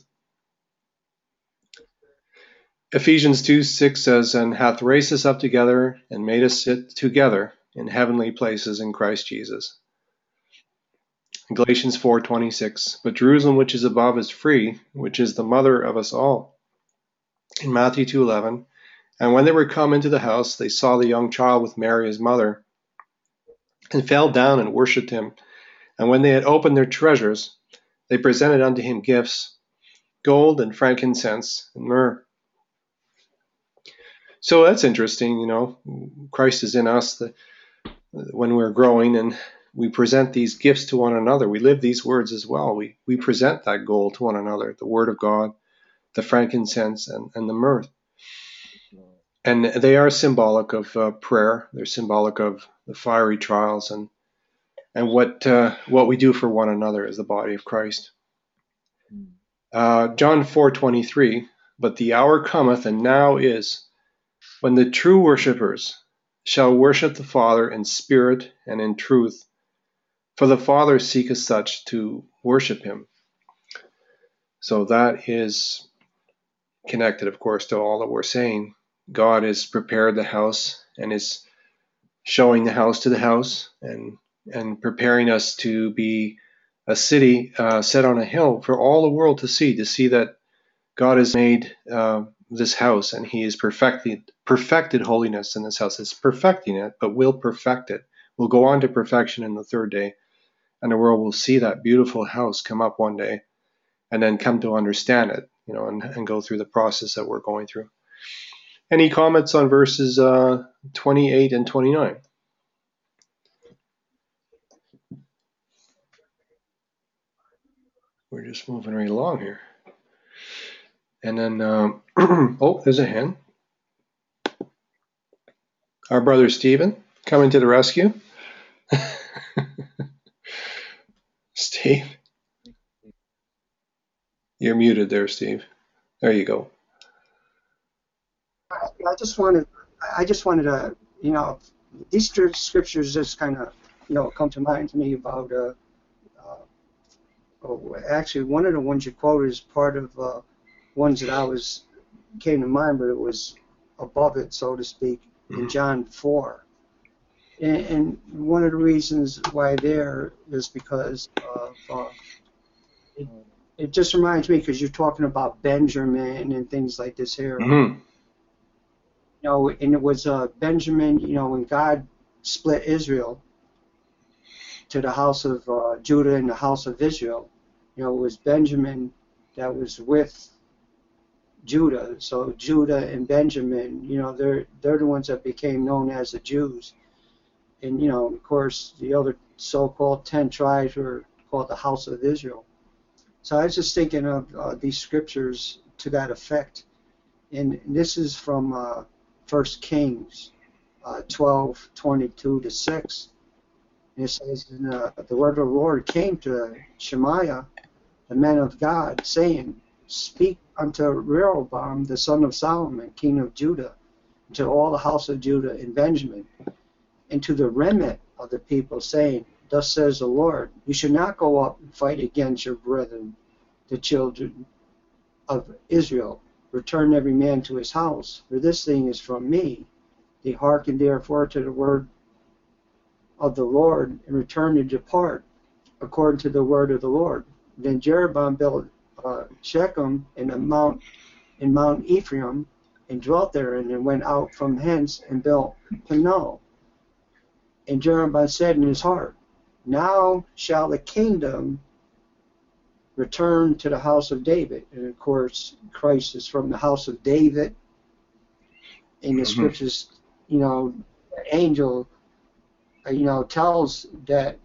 Ephesians two six says, and hath raised us up together and made us sit together in heavenly places in Christ Jesus. Galatians four twenty-six, but Jerusalem which is above is free, which is the mother of us all. In Matthew two eleven, and when they were come into the house, they saw the young child with Mary his mother, and fell down and worshipped him. And when they had opened their treasures, they presented unto him gifts, gold and frankincense and myrrh. So that's interesting, you know, Christ is in us. The, when we're growing and we present these gifts to one another. We live these words as well. We, we present that goal to one another, the Word of God, the frankincense, and, and the myrrh. And they are symbolic of uh, prayer. They're symbolic of the fiery trials and and what uh, what we do for one another as the body of Christ. Uh, John four twenty-three, but the hour cometh, and now is, when the true worshippers shall worship the Father in spirit and in truth, for the Father seeketh such to worship him. So that is connected, of course, to all that we're saying. God has prepared the house and is showing the house to the house and and preparing us to be a city uh, set on a hill for all the world to see, to see that God has made uh, this house and he has perfected, perfected holiness in this house. It's perfecting it, but will perfect it. We'll go on to perfection in the third day, and the world will see that beautiful house come up one day and then come to understand it, you know, and, and go through the process that we're going through. Any comments on verses uh, twenty-eight and twenty-nine? We're just moving right along here. And then, um, oh, there's a hand. Our brother Stephen coming to the rescue. Steve. You're muted there, Steve. There you go.
I just wanted, I just wanted to, you know, these scriptures just kind of, you know, come to mind to me about, uh, uh, oh, actually, one of the ones you quoted is part of uh, ones that I was, came to mind, but it was above it, so to speak, in John four. And, and one of the reasons why there is because of, uh, it, it just reminds me, because you're talking about Benjamin and things like this here.
Mm-hmm.
You know, and it was uh, Benjamin, you know, when God split Israel to the house of uh, Judah and the house of Israel, you know, it was Benjamin that was with Judah. So Judah and Benjamin, you know, they're they're the ones that became known as the Jews. And, you know, of course, the other so-called ten tribes were called the house of Israel. So I was just thinking of uh, these scriptures to that effect. And this is from uh, First Kings uh, twelve twenty-two to six. And it says, and, uh, the word of the Lord came to Shemaiah, the man of God, saying, speak unto Rehoboam, the son of Solomon, king of Judah, to all the house of Judah and Benjamin, and to the remnant of the people, saying, thus says the Lord, you should not go up and fight against your brethren, the children of Israel. Return every man to his house, for this thing is from me. They hearken therefore to the word of the Lord, and return and depart, according to the word of the Lord. Then Jeroboam built uh, Shechem in the mount in Mount Ephraim, and dwelt therein, and went out from hence and built Penuel. And Jeroboam said in his heart, now shall the kingdom return to the house of David. And of course, Christ is from the house of David. In the mm-hmm. scriptures, you know, the angel, you know, tells that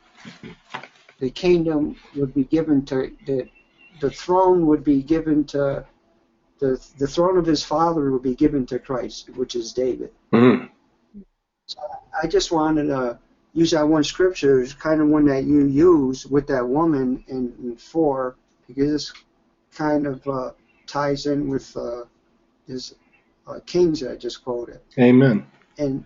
the kingdom would be given to, the, the throne would be given to, the, the throne of his father would be given to Christ, which is David.
Mm-hmm.
So I just wanted to use that one scripture, it's kind of one that you use with that woman in, in four, because this kind of uh, ties in with uh, this uh, Kings that I just quoted.
Amen.
And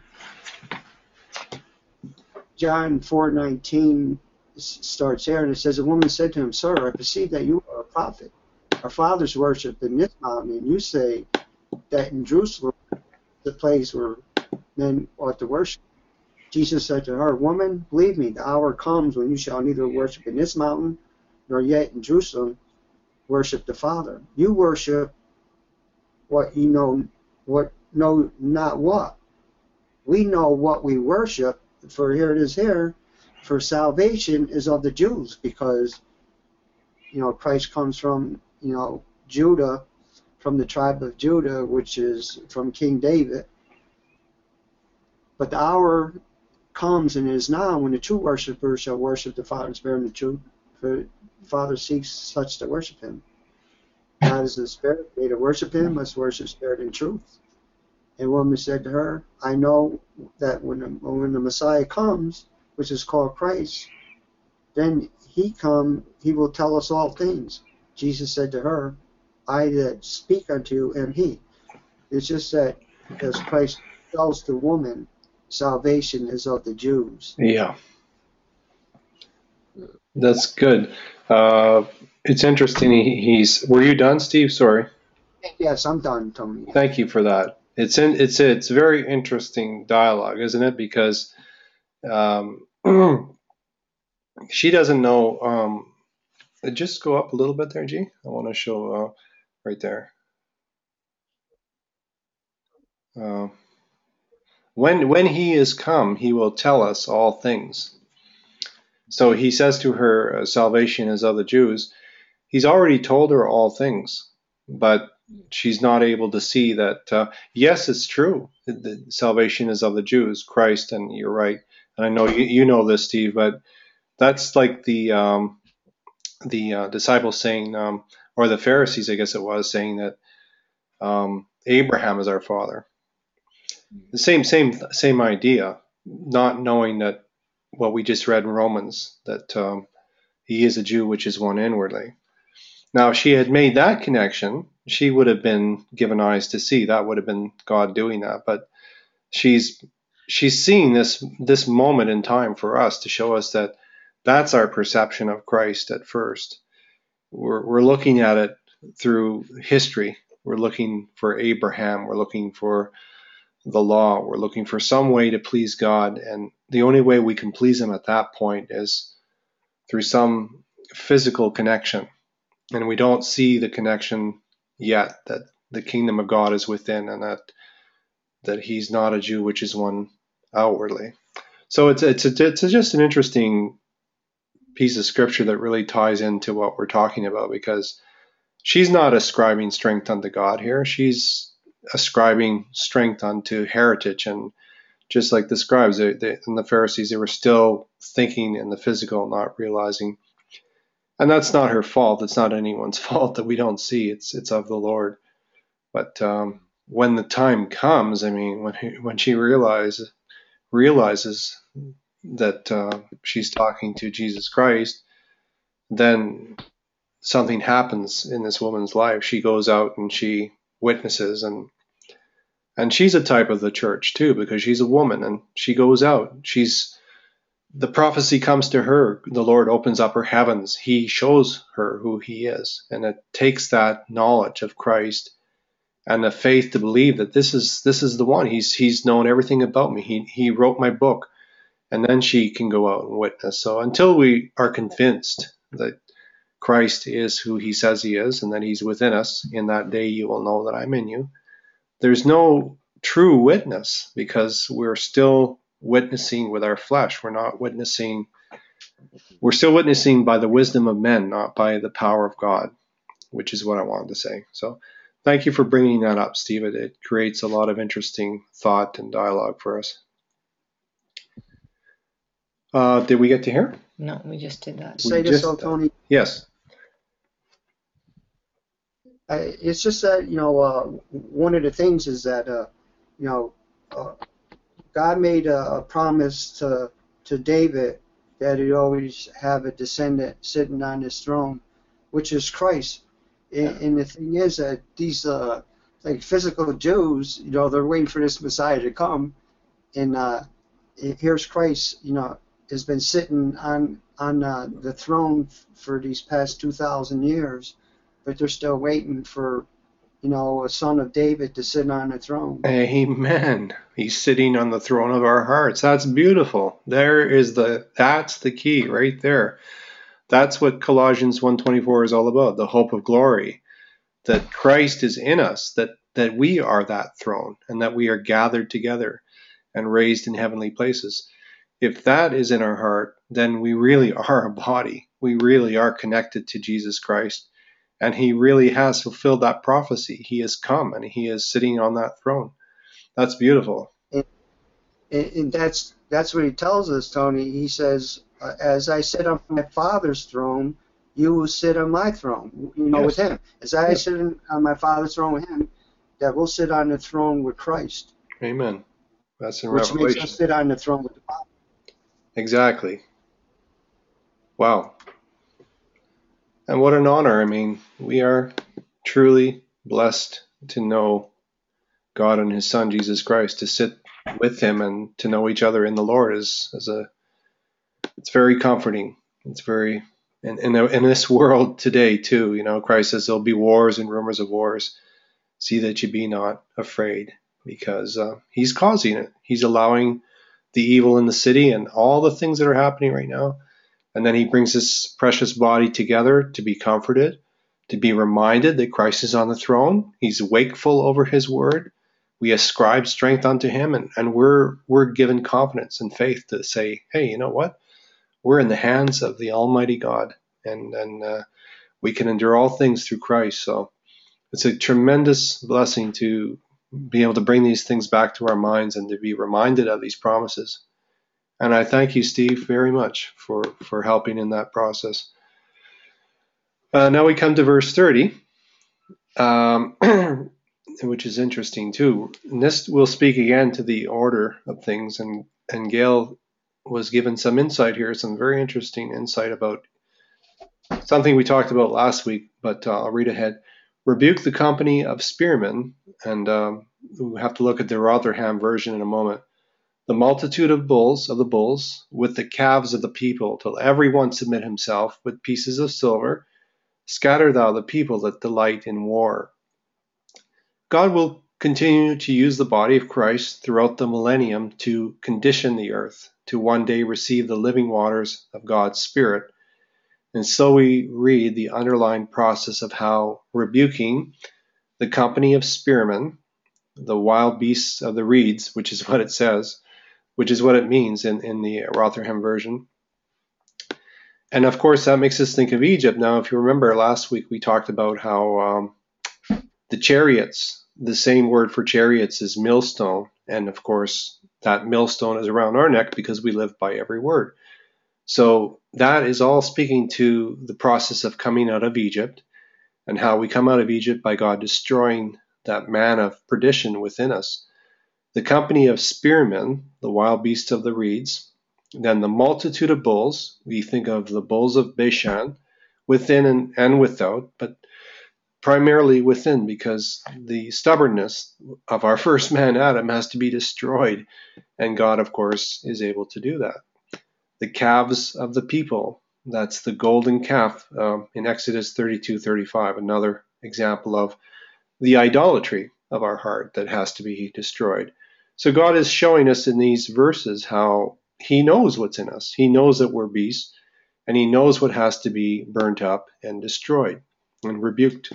John four nineteen starts there, and it says, a woman said to him, sir, I perceive that you are a prophet. Our fathers worshipped in this mountain, and you say that in Jerusalem, the place where men ought to worship. Jesus said to her, woman, believe me, the hour comes when you shall neither worship in this mountain, nor yet in Jerusalem worship the Father. You worship what you know, what know not what. We know what we worship, for here it is here, for salvation is of the Jews, because, you know, Christ comes from, you know, Judah, from the tribe of Judah, which is from King David. But the hour comes and is now, when the true worshipers shall worship the Father in spirit and truth, for the Father seeks such to worship him. God is the spirit. They that worship him must worship spirit and truth. And woman said to her, I know that when the, when the Messiah comes, which is called Christ, then he come, he will tell us all things. Jesus said to her, I that speak unto you am he. It's just that as Christ tells the woman, salvation is of the Jews.
Yeah, that's good. Uh, it's interesting. He, he's. Were you done, Steve? Sorry.
Yes, I'm done, Tony.
Thank you for that. It's in. It's it's very interesting dialogue, isn't it? Because um, she doesn't know. Um, just go up a little bit there, G. I want to show uh, right there. Uh, when when he is come, he will tell us all things. So he says to her, uh, salvation is of the Jews. He's already told her all things, but she's not able to see that, uh, yes, it's true. The, the salvation is of the Jews, Christ, and you're right. And I know you, you know this, Steve, but that's like the um, the uh, disciples saying, um, or the Pharisees, I guess it was, saying that um, Abraham is our father. The same same same idea, not knowing that what we just read in Romans, that um, he is a Jew, which is one inwardly. Now, if she had made that connection, she would have been given eyes to see. That would have been God doing that. But she's she's seeing this this moment in time for us to show us that that's our perception of Christ at first. We're we're looking at it through history. We're looking for Abraham. We're looking for the law. We're looking for some way to please God. And the only way we can please him at that point is through some physical connection. And we don't see the connection yet, that the kingdom of God is within, and that that he's not a Jew, which is one outwardly. So it's it's a, it's a, just an interesting piece of scripture that really ties into what we're talking about, because she's not ascribing strength unto God here. She's ascribing strength unto heritage. And just like the scribes they, they, and the Pharisees, they were still thinking in the physical, not realizing. And that's not her fault. It's not anyone's fault that we don't see. It's it's of the Lord. But um, when the time comes, I mean, when he, when she realizes realizes that uh, she's talking to Jesus Christ, then something happens in this woman's life. She goes out and she witnesses, and and she's a type of the church too, because she's a woman and she goes out. She's The prophecy comes to her. The Lord opens up her heavens. He shows her who he is. And it takes that knowledge of Christ and the faith to believe that this is this is the one. He's he's known everything about me. He he wrote my book. And then she can go out and witness. So until we are convinced that Christ is who he says he is, and that he's within us, in that day you will know that I'm in you, there's no true witness, because we're still witnessing with our flesh. We're not witnessing, we're still witnessing by the wisdom of men, not by the power of God, which is what I wanted to say. So thank you for bringing that up, Steve. It, it creates a lot of interesting thought and dialogue for us. Uh, did we get to hear?
No, we just did that.
Say this, though, Tony.
Yes.
I, it's just that, you know, uh, one of the things is that, uh, you know, uh, God made a, a promise to to David that he'd always have a descendant sitting on his throne, which is Christ. And, and the thing is that these uh, like physical Jews, you know, they're waiting for this Messiah to come, and uh, here's Christ, you know, has been sitting on on uh, the throne for these past two thousand years, but they're still waiting for, you know, a son of David to sit on the throne.
Amen. He's sitting on the throne of our hearts. That's beautiful. There is the, that's the key right there. That's what Colossians one twenty-four is all about, the hope of glory, that Christ is in us, that, that we are that throne, and that we are gathered together and raised in heavenly places. If that is in our heart, then we really are a body. We really are connected to Jesus Christ. And he really has fulfilled that prophecy. He has come and he is sitting on that throne. That's beautiful.
And, and that's that's what he tells us, Tony. He says, uh, as I sit on my Father's throne, you will sit on my throne, you know, with
Yes.
him. As I
Yes.
sit in, on my Father's throne with him, that we'll sit on the throne with Christ,
Amen. That's in
which makes us
Revelation.
sit on the throne with the Father.
Exactly. Wow. And what an honor. I mean, we are truly blessed to know God and his son, Jesus Christ, to sit with him and to know each other in the Lord is, is a, it's very comforting. It's very, in, in, in this world today too, you know, Christ says there'll be wars and rumors of wars. See that you be not afraid, because uh, he's causing it. He's allowing the evil in the city and all the things that are happening right now. And then he brings his precious body together to be comforted, to be reminded that Christ is on the throne. He's wakeful over his word. We ascribe strength unto him, and, and we're we're given confidence and faith to say, hey, you know what? We're in the hands of the Almighty God, and, and uh, we can endure all things through Christ. So it's a tremendous blessing to be able to bring these things back to our minds and to be reminded of these promises. And I thank you, Steve, very much for, for helping in that process. Uh, now we come to verse thirty, um, which is interesting too. And this will speak again to the order of things. And, and Gail was given some insight here, some very interesting insight about something we talked about last week, but uh, I'll read ahead. Rebuke the company of spearmen, and um, we'll have to look at the Rotherham version in a moment. The multitude of bulls of the bulls with the calves of the people, till every one submit himself with pieces of silver. Scatter thou the people that delight in war. God will continue to use the body of Christ throughout the millennium to condition the earth, to one day receive the living waters of God's Spirit. And so we read the underlying process of how rebuking the company of spearmen, the wild beasts of the reeds, which is what it says, which is what it means in, in the Rotherham version. And of course, that makes us think of Egypt. Now, if you remember last week, we talked about how um, the chariots, the same word for chariots is millstone. And of course, that millstone is around our neck because we live by every word. So that is all speaking to the process of coming out of Egypt, and how we come out of Egypt by God destroying that man of perdition within us. The company of spearmen, the wild beasts of the reeds, then the multitude of bulls, we think of the bulls of Bashan, within and, and without, but primarily within, because the stubbornness of our first man, Adam, has to be destroyed, and God, of course, is able to do that. The calves of the people, that's the golden calf uh, in Exodus thirty-two thirty-five, another example of the idolatry of our heart that has to be destroyed. So God is showing us in these verses how he knows what's in us. He knows that we're beasts, and he knows what has to be burnt up and destroyed and rebuked.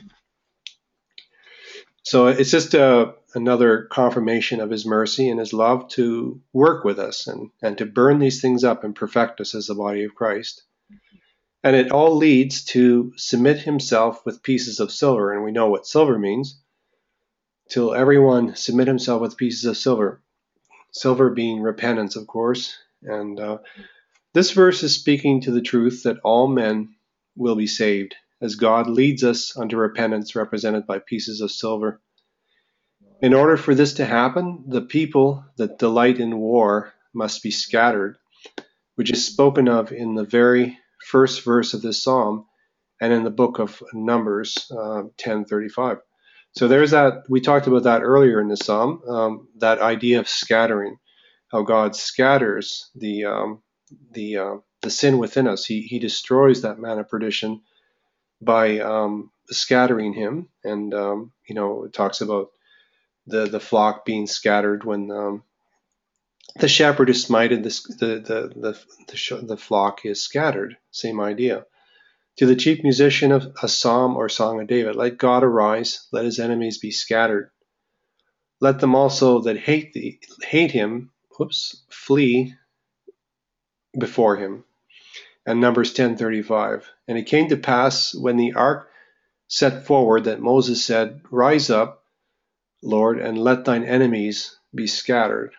So it's just a, another confirmation of his mercy and his love to work with us and, and to burn these things up and perfect us as the body of Christ. And it all leads to submit himself with pieces of silver. And we know what silver means. Till everyone submit himself with pieces of silver. Silver being repentance, of course. And uh, this verse is speaking to the truth that all men will be saved, as God leads us unto repentance, represented by pieces of silver. In order for this to happen, the people that delight in war must be scattered, which is spoken of in the very first verse of this psalm and in the book of Numbers uh, ten thirty-five. So there's that. We talked about that earlier in the psalm, um, that idea of scattering, how God scatters the um, the uh, the sin within us. He he destroys that man of perdition by um, scattering him, and um, you know, it talks about the the flock being scattered when um, the shepherd is smited, the the the the, the, the flock is scattered. Same idea. To the chief musician of a psalm or song of David, let God arise, let his enemies be scattered. Let them also that hate thee, hate him, whoops, flee before him. And Numbers ten thirty-five. And it came to pass when the ark set forward that Moses said, rise up, Lord, and let thine enemies be scattered.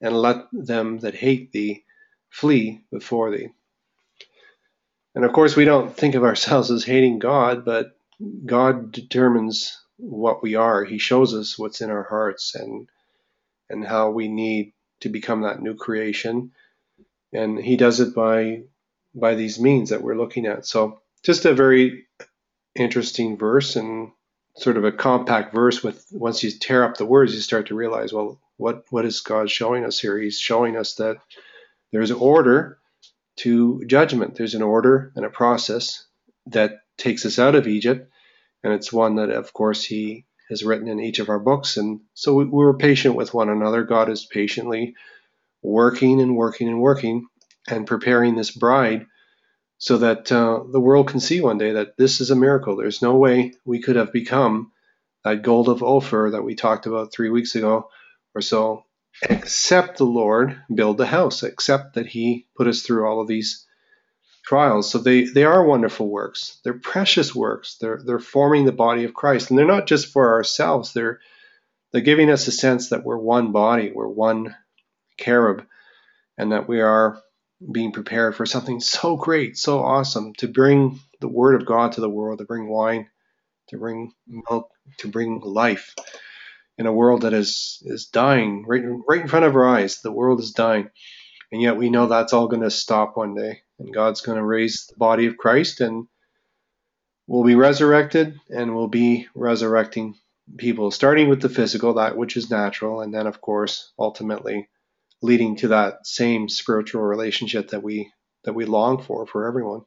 and let them that hate thee flee before thee. And of course, we don't think of ourselves as hating God, but God determines what we are. He shows us what's in our hearts and and how we need to become that new creation. And he does it by by these means that we're looking at. So just a very interesting verse, and sort of a compact verse. With once you tear up the words, you start to realize, well, what what is God showing us here? He's showing us that there's order to judgment. There's an order and a process that takes us out of Egypt, and it's one that, of course, he has written in each of our books. And so we, we're patient with one another. God is patiently working and working and working and preparing this bride so that uh, the world can see one day that this is a miracle. There's no way we could have become that gold of Ophir that we talked about three weeks ago or so, except the Lord build the house, except that he put us through all of these trials. So they, they are wonderful works. They're precious works. They're they're forming the body of Christ. And they're not just for ourselves. They're they're giving us a sense that we're one body, we're one cherub, and that we are being prepared for something so great, so awesome, to bring the word of God to the world, to bring wine, to bring milk, to bring life in a world that is is dying right, right in front of our eyes. The world is dying. And yet we know that's all going to stop one day. And God's going to raise the body of Christ, and we'll be resurrected, and we'll be resurrecting people, starting with the physical, that which is natural, and then, of course, ultimately leading to that same spiritual relationship that we that we long for for everyone.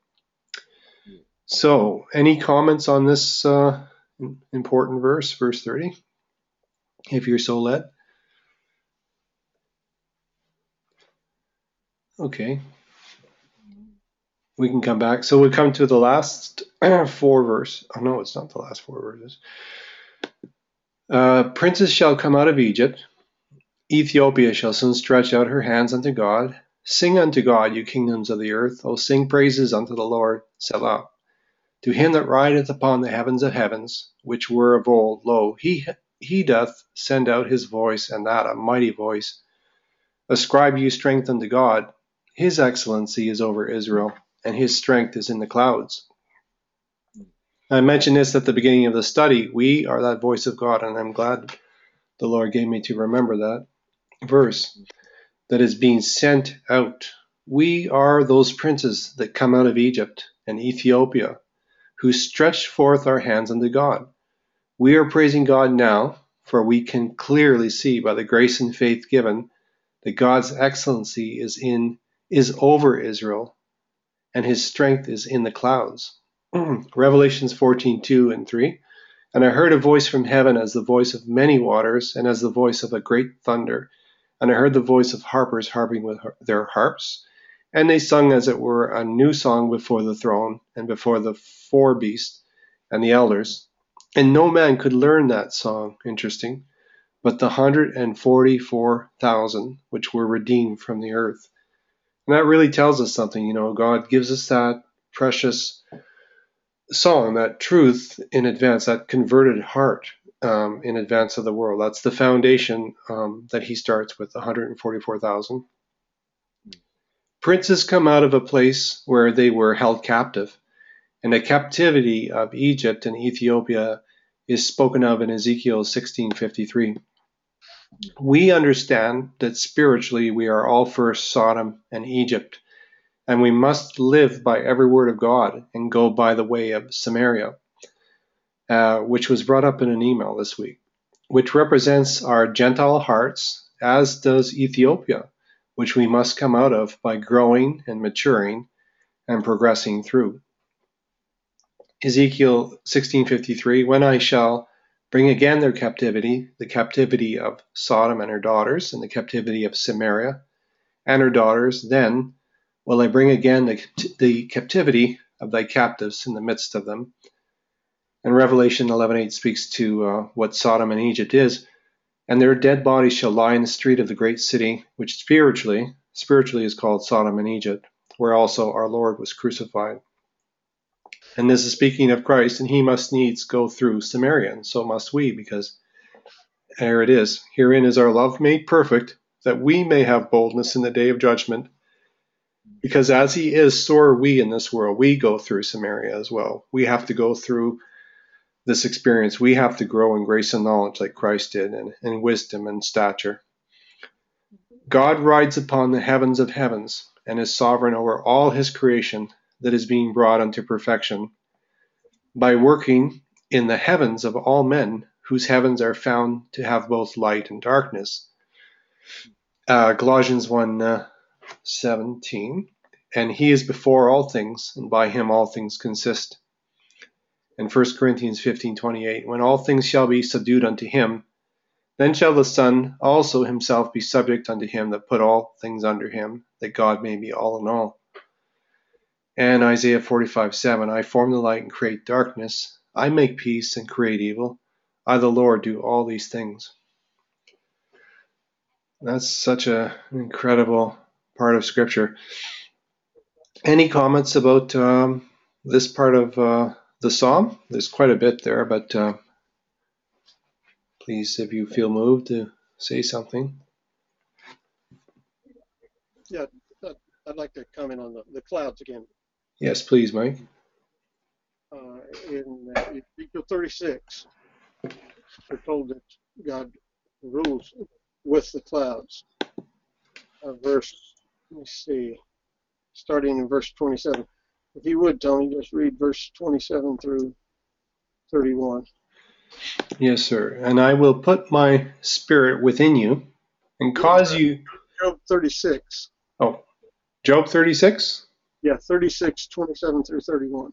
So, any comments on this uh, important verse, verse thirty, if you're so led? Okay. We can come back. So we come to the last four verse. Oh, no, it's not the last four verses. Uh, Princes shall come out of Egypt. Ethiopia shall soon stretch out her hands unto God. Sing unto God, you kingdoms of the earth. O sing praises unto the Lord. Selah. To him that rideth upon the heavens of heavens, which were of old, lo, he, he doth send out his voice, and that a mighty voice. Ascribe you strength unto God. His excellency is over Israel, and his strength is in the clouds. I mentioned this at the beginning of the study. We are that voice of God, and I'm glad the Lord gave me to remember that verse, that is being sent out. We are those princes that come out of Egypt and Ethiopia, who stretched forth our hands unto God. We are praising God now, for we can clearly see by the grace and faith given that God's excellency is in is over Israel, and his strength is in the clouds. Revelations fourteen, two and three. And I heard a voice from heaven as the voice of many waters, and as the voice of a great thunder. And I heard the voice of harpers harping with their harps. And they sung as it were a new song before the throne, and before the four beasts and the elders. And no man could learn that song, interesting, but the hundred and forty-four thousand which were redeemed from the earth. And that really tells us something. You know, God gives us that precious song, that truth in advance, that converted heart um, in advance of the world. That's the foundation um, that he starts with, one hundred forty-four thousand. Princes come out of a place where they were held captive, and the captivity of Egypt and Ethiopia is spoken of in Ezekiel sixteen fifty-three. We understand that spiritually we are all first Sodom and Egypt, and we must live by every word of God and go by the way of Samaria, uh, which was brought up in an email this week, which represents our Gentile hearts, as does Ethiopia, which we must come out of by growing and maturing and progressing through. Ezekiel sixteen fifty-three, when I shall bring again their captivity, the captivity of Sodom and her daughters, and the captivity of Samaria and her daughters, then will I bring again the, the captivity of thy captives in the midst of them. And Revelation eleven eight speaks to uh, what Sodom and Egypt is. And their dead bodies shall lie in the street of the great city, which spiritually, spiritually is called Sodom and Egypt, where also our Lord was crucified. And this is speaking of Christ, and he must needs go through Samaria, and so must we, because there it is. Herein is our love made perfect that we may have boldness in the day of judgment. Because as he is, so are we in this world. We go through Samaria as well. We have to go through this experience. We have to grow in grace and knowledge like Christ did, and in wisdom and stature. God rides upon the heavens of heavens and is sovereign over all his creation that is being brought unto perfection by working in the heavens of all men, whose heavens are found to have both light and darkness. Uh, Colossians one uh, seventeen, and he is before all things, and by him all things consist. And First Corinthians fifteen twenty-eight, when all things shall be subdued unto him, then shall the Son also himself be subject unto him that put all things under him, that God may be all in all. And Isaiah forty-five seven, I form the light and create darkness. I make peace and create evil. I, the Lord, do all these things. That's such a, an incredible part of Scripture. Any comments about um, this part of uh, the Psalm? There's quite a bit there, but uh, please, if you feel moved to say something.
Yeah, I'd like to comment on the, the clouds again.
Yes, please, Mike.
Uh, in uh, Ezekiel thirty-six, we're told that God rules with the clouds. Uh, verse, let me see, starting in verse twenty-seven. If you would, Tony, just read verse twenty-seven through thirty-one.
Yes, sir. And I will put my spirit within you and cause you...
Job thirty-six.
Oh, Job thirty-six?
Yeah, thirty-six, twenty-seven through thirty-one.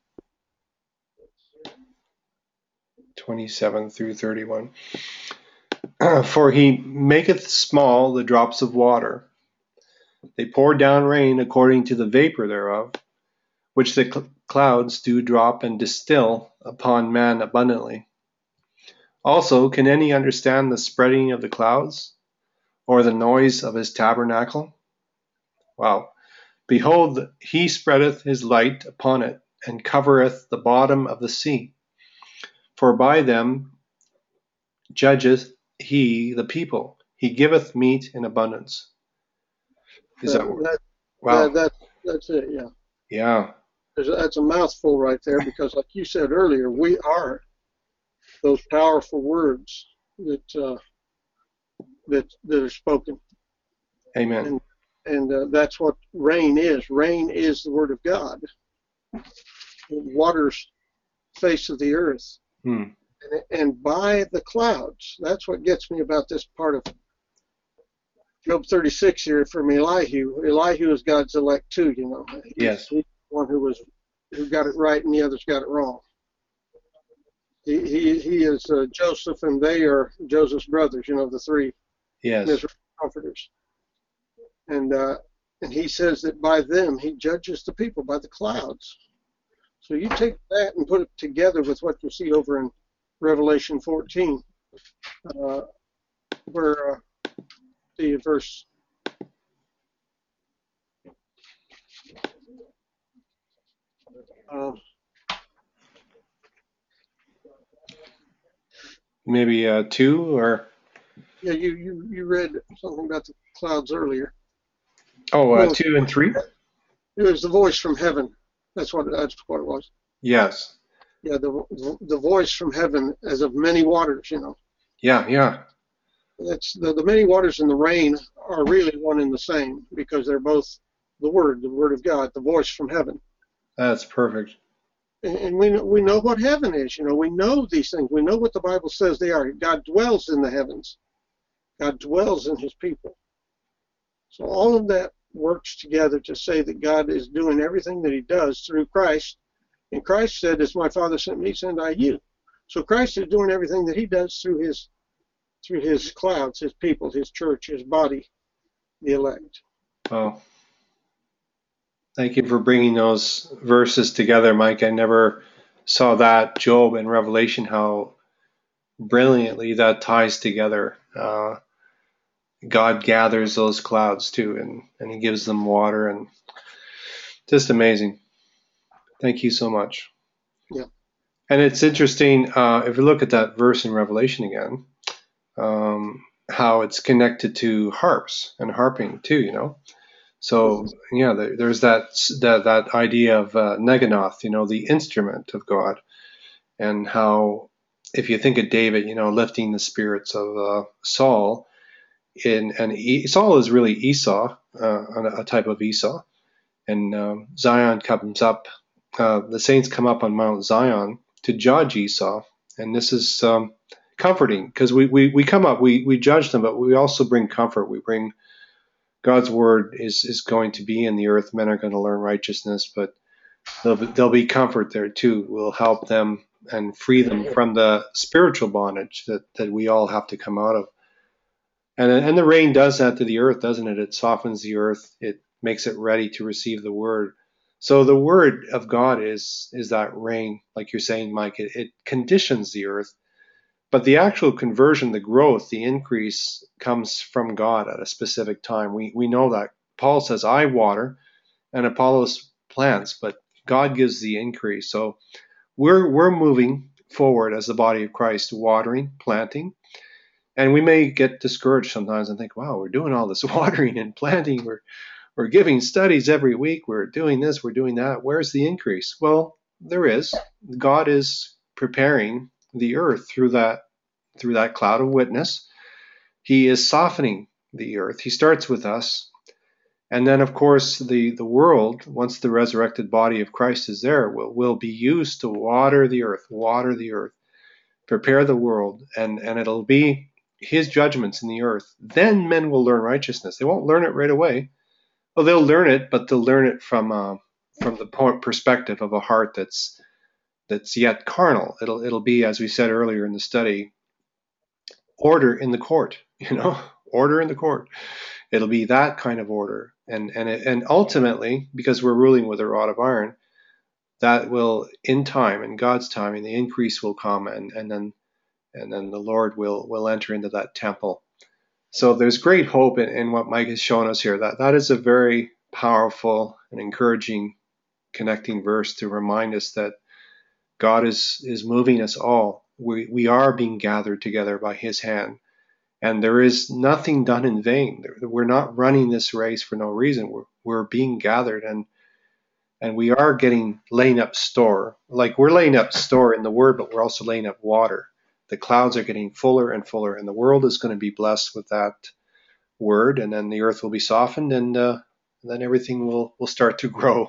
twenty-seven through thirty-one. For he maketh small the drops of water. They pour down rain according to the vapor thereof, which the cl- clouds do drop and distill upon man abundantly. Also, can any understand the spreading of the clouds, or the noise of his tabernacle? Wow. Behold, he spreadeth his light upon it, and covereth the bottom of the sea. For by them judgeth he the people. He giveth meat in abundance. Is that,
Uh, that,
wow?
that, that, that's it, yeah.
Yeah.
There's, that's a mouthful right there, because like you said earlier, we are those powerful words that uh, that that are spoken.
Amen.
And, and uh, that's what rain is. Rain is the word of God. It waters the face of the earth.
Hmm.
And, and by the clouds, that's what gets me about this part of Job thirty-six here from Elihu. Elihu is God's elect too, you know. He's,
Yes.
He's the one who was who got it right and the others got it wrong. He he, he is uh, Joseph, and they are Joseph's brothers, you know, the three
Yes.
miserable comforters. And uh, and he says that by them he judges the people, by the clouds. So you take that and put it together with what you see over in Revelation fourteen, uh, where uh, the verse uh,
Maybe uh, two or...
yeah, you, you, you read something about the clouds earlier.
Oh, uh,
No.
two and three?
It was the voice from heaven. That's what that's what it was.
Yes.
Yeah, the the voice from heaven as of many waters, you know.
Yeah, yeah.
That's the, the many waters and the rain are really one and the same, because they're both the word, the word of God, the voice from heaven.
That's perfect.
And, and we know, we know what heaven is, you know. We know these things. We know what the Bible says they are. God dwells in the heavens. God dwells in his people. So all of that works together to say that God is doing everything that he does through Christ. And Christ said, as my Father sent me, send I you. So Christ is doing everything that he does through his through his clouds, his people, his church, his body, the elect.
Well, thank you for bringing those verses together, Mike. I never saw that, Job and Revelation, how brilliantly that ties together. Uh, God gathers those clouds too, and, and he gives them water, and just amazing. Thank you so much.
Yeah.
And it's interesting, uh, if you look at that verse in Revelation again, um, how it's connected to harps and harping too, you know. So yeah, there, there's that that that idea of uh, neganoth, you know, the instrument of God, and how if you think of David, you know, lifting the spirits of uh, Saul, in and e- Saul is really Esau, uh, a type of Esau, and um, Zion comes up. Uh, the saints come up on Mount Zion to judge Esau, and this is um, comforting because we, we we come up, we we judge them, but we also bring comfort. We bring God's word is is going to be in the earth. Men are going to learn righteousness, but there'll be, there'll be comfort there too. We'll help them and free them from the spiritual bondage that, that we all have to come out of. And and the rain does that to the earth, doesn't it? It softens the earth. It makes it ready to receive the word. So the word of God is is that rain, like you're saying, Mike. It, it conditions the earth. But the actual conversion, the growth, the increase comes from God at a specific time. We we know that. Paul says, I water and Apollos plants, but God gives the increase. So we're we're moving forward as the body of Christ, watering, planting. And we may get discouraged sometimes and think, wow, we're doing all this watering and planting. We're we're giving studies every week. We're doing this, we're doing that. Where's the increase? Well, there is. God is preparing the earth through that through that cloud of witness. He is softening the earth. He starts with us. And then, of course, the, the world, once the resurrected body of Christ is there, will, will be used to water the earth, water the earth, prepare the world, and, and it'll be his judgments in the earth. Then men will learn righteousness. They won't learn it right away. Well, they'll learn it, but they'll learn it from uh, from the perspective of a heart that's that's yet carnal. It'll it'll be, as we said earlier in the study, order in the court, you know, order in the court. It'll be that kind of order. And and it, and ultimately, because we're ruling with a rod of iron, that will, in time, in God's timing, the increase will come, and, and then and then the Lord will will enter into that temple. So there's great hope in, in what Mike has shown us here. That that is a very powerful and encouraging connecting verse to remind us that God is is moving us all. We we are being gathered together by his hand. And there is nothing done in vain. We're not running this race for no reason. We're we're being gathered, and and we are getting laying up store. Like we're laying up store in the word, but we're also laying up water. The clouds are getting fuller and fuller, and the world is going to be blessed with that word, and then the earth will be softened, and, uh, and then everything will will start to grow.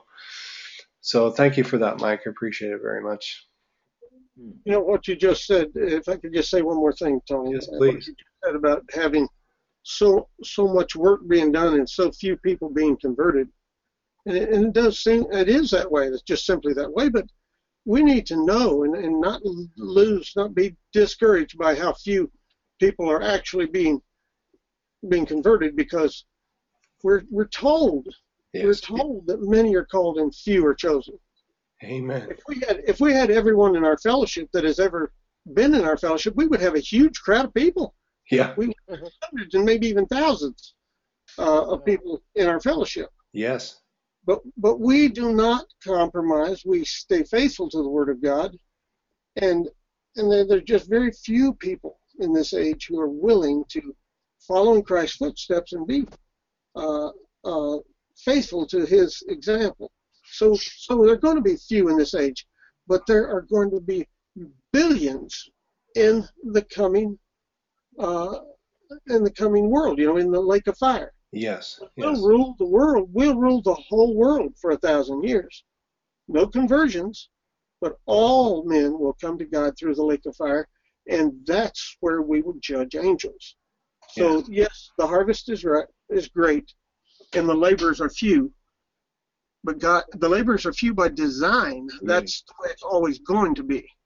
So thank you for that, Mike. I appreciate it very much.
You know what you just said. If I could just say one more thing, Tony.
Yes,
What
please.
you just said about having so so much work being done and so few people being converted, and it, and it does seem it is that way. It's just simply that way. But we need to know and, and not lose, not be discouraged by how few people are actually being being converted, because we're we're told
Yes.
we're told that many are called and few are chosen.
Amen.
If we had if we had everyone in our fellowship that has ever been in our fellowship, we would have a huge crowd of people.
Yeah.
We would have hundreds and maybe even thousands uh, of people in our fellowship.
Yes.
But but we do not compromise. We stay faithful to the Word of God, and and there, there are just very few people in this age who are willing to follow in Christ's footsteps and be uh, uh, faithful to His example. So so there are going to be few in this age, but there are going to be billions in the coming uh, in the coming world. You know, in the lake of fire.
Yes.
We'll
Yes.
rule the world. We'll rule the whole world for a thousand years. No conversions, but all men will come to God through the lake of fire, and that's where we will judge angels. So
Yes.
yes, the harvest is right, is great, and the laborers are few. But God, the laborers are few by design. That's the way it's always going to be.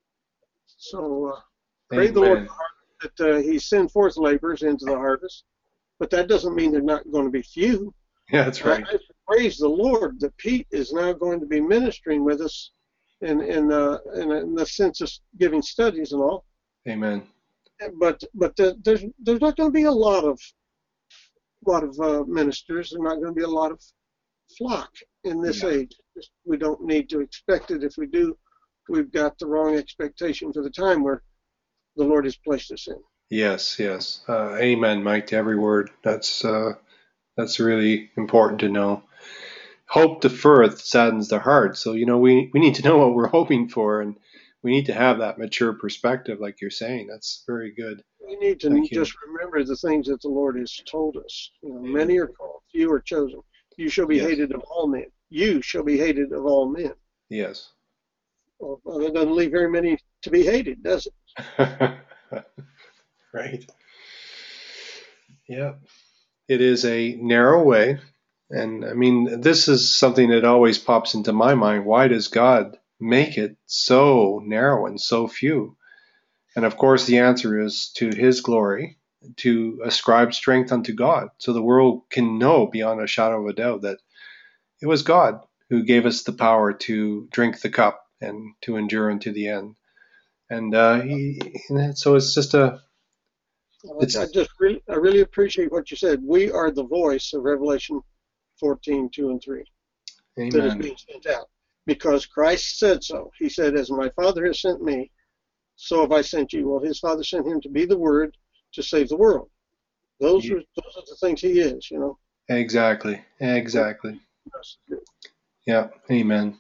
So uh, pray the Lord
Amen.
that uh, He send forth laborers into the harvest. But that doesn't mean they're not going to be few.
Yeah, that's right.
I, I praise the Lord that Pete is now going to be ministering with us in in, uh, in, in the sense of giving studies and all.
Amen.
But but the, there's there's not going to be a lot of lot of uh, ministers. There's not going to be a lot of flock in this
Yeah.
age. Just, we don't need to expect it. If we do, we've got the wrong expectation for the time where the Lord has placed us in.
Yes, yes. Uh, amen, Mike, to every word. That's uh, that's really important to know. Hope deferreth saddens the heart. So, you know, we, we need to know what we're hoping for, and we need to have that mature perspective, like you're saying. That's very good.
We need to
Thank you.
just remember the things that the Lord has told us. You know, many are called, few are chosen. You shall be
Yes.
hated of all men. You shall be hated of all men.
Yes.
Well, that doesn't leave very many to be hated, does it?
Right. Yeah. It is a narrow way. And I mean, this is something that always pops into my mind. Why does God make it so narrow and so few? And of course, the answer is to his glory, to ascribe strength unto God, so the world can know beyond a shadow of a doubt that it was God who gave us the power to drink the cup and to endure unto the end. And uh, he, and so it's just a, it's
I just really, I really appreciate what you said. We are the voice of Revelation fourteen, two and three that is
amen.
being sent out because Christ said so. He said, as my Father has sent me, so have I sent you. Well, his Father sent him to be the Word to save the world. Those
Yeah.
are those are the things he is, you know.
Exactly. Exactly. Yeah. Amen.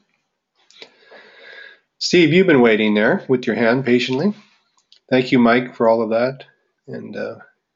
Steve, you've been waiting there with your hand patiently. Thank you, Mike, for all of that. And uh,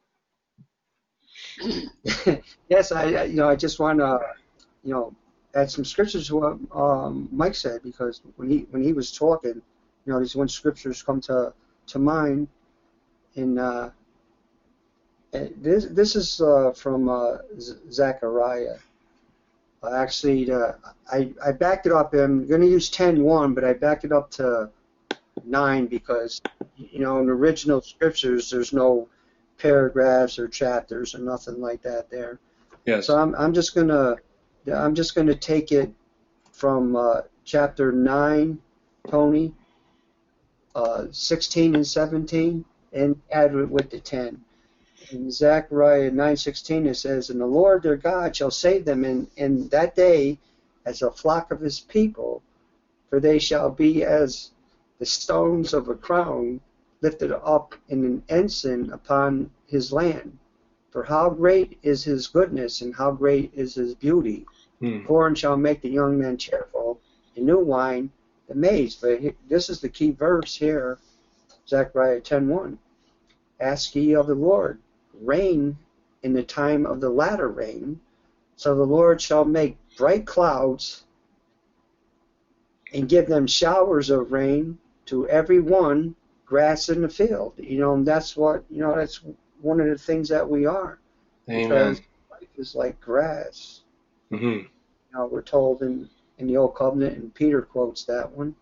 Yes, I, I- you know, I just want to, you know, add some scriptures to what um, Mike said, because when he when he was talking, you know, these one scriptures come to to mind, and uh, and this this is uh, from uh, Z- Zechariah. Uh, actually, the, I I backed it up. I'm going to use ten one, but I backed it up to nine because, you know, in the original scriptures, there's no paragraphs or chapters or nothing like that there.
yes.
So I'm I'm just gonna I'm just gonna take it from uh, chapter nine, Tony, uh, sixteen and seventeen, and add it with the ten. In Zechariah nine sixteen it says, "And the Lord their God shall save them in in that day as a flock of his people, for they shall be as the stones of a crown lifted up in an ensign upon his land. For how great is his goodness, and how great is his beauty.
Hmm.
Corn shall make the young men cheerful, and new wine the maize." But this is the key verse here, Zechariah ten one. "Ask ye of the Lord rain in the time of the latter rain. So the Lord shall make bright clouds and give them showers of rain to every one grass in the field." You know, and that's what, you know, that's one of the things that we are.
Amen.
Because life is like grass.
Mm-hmm.
You know, we're told in, in the Old Covenant, and Peter quotes that one.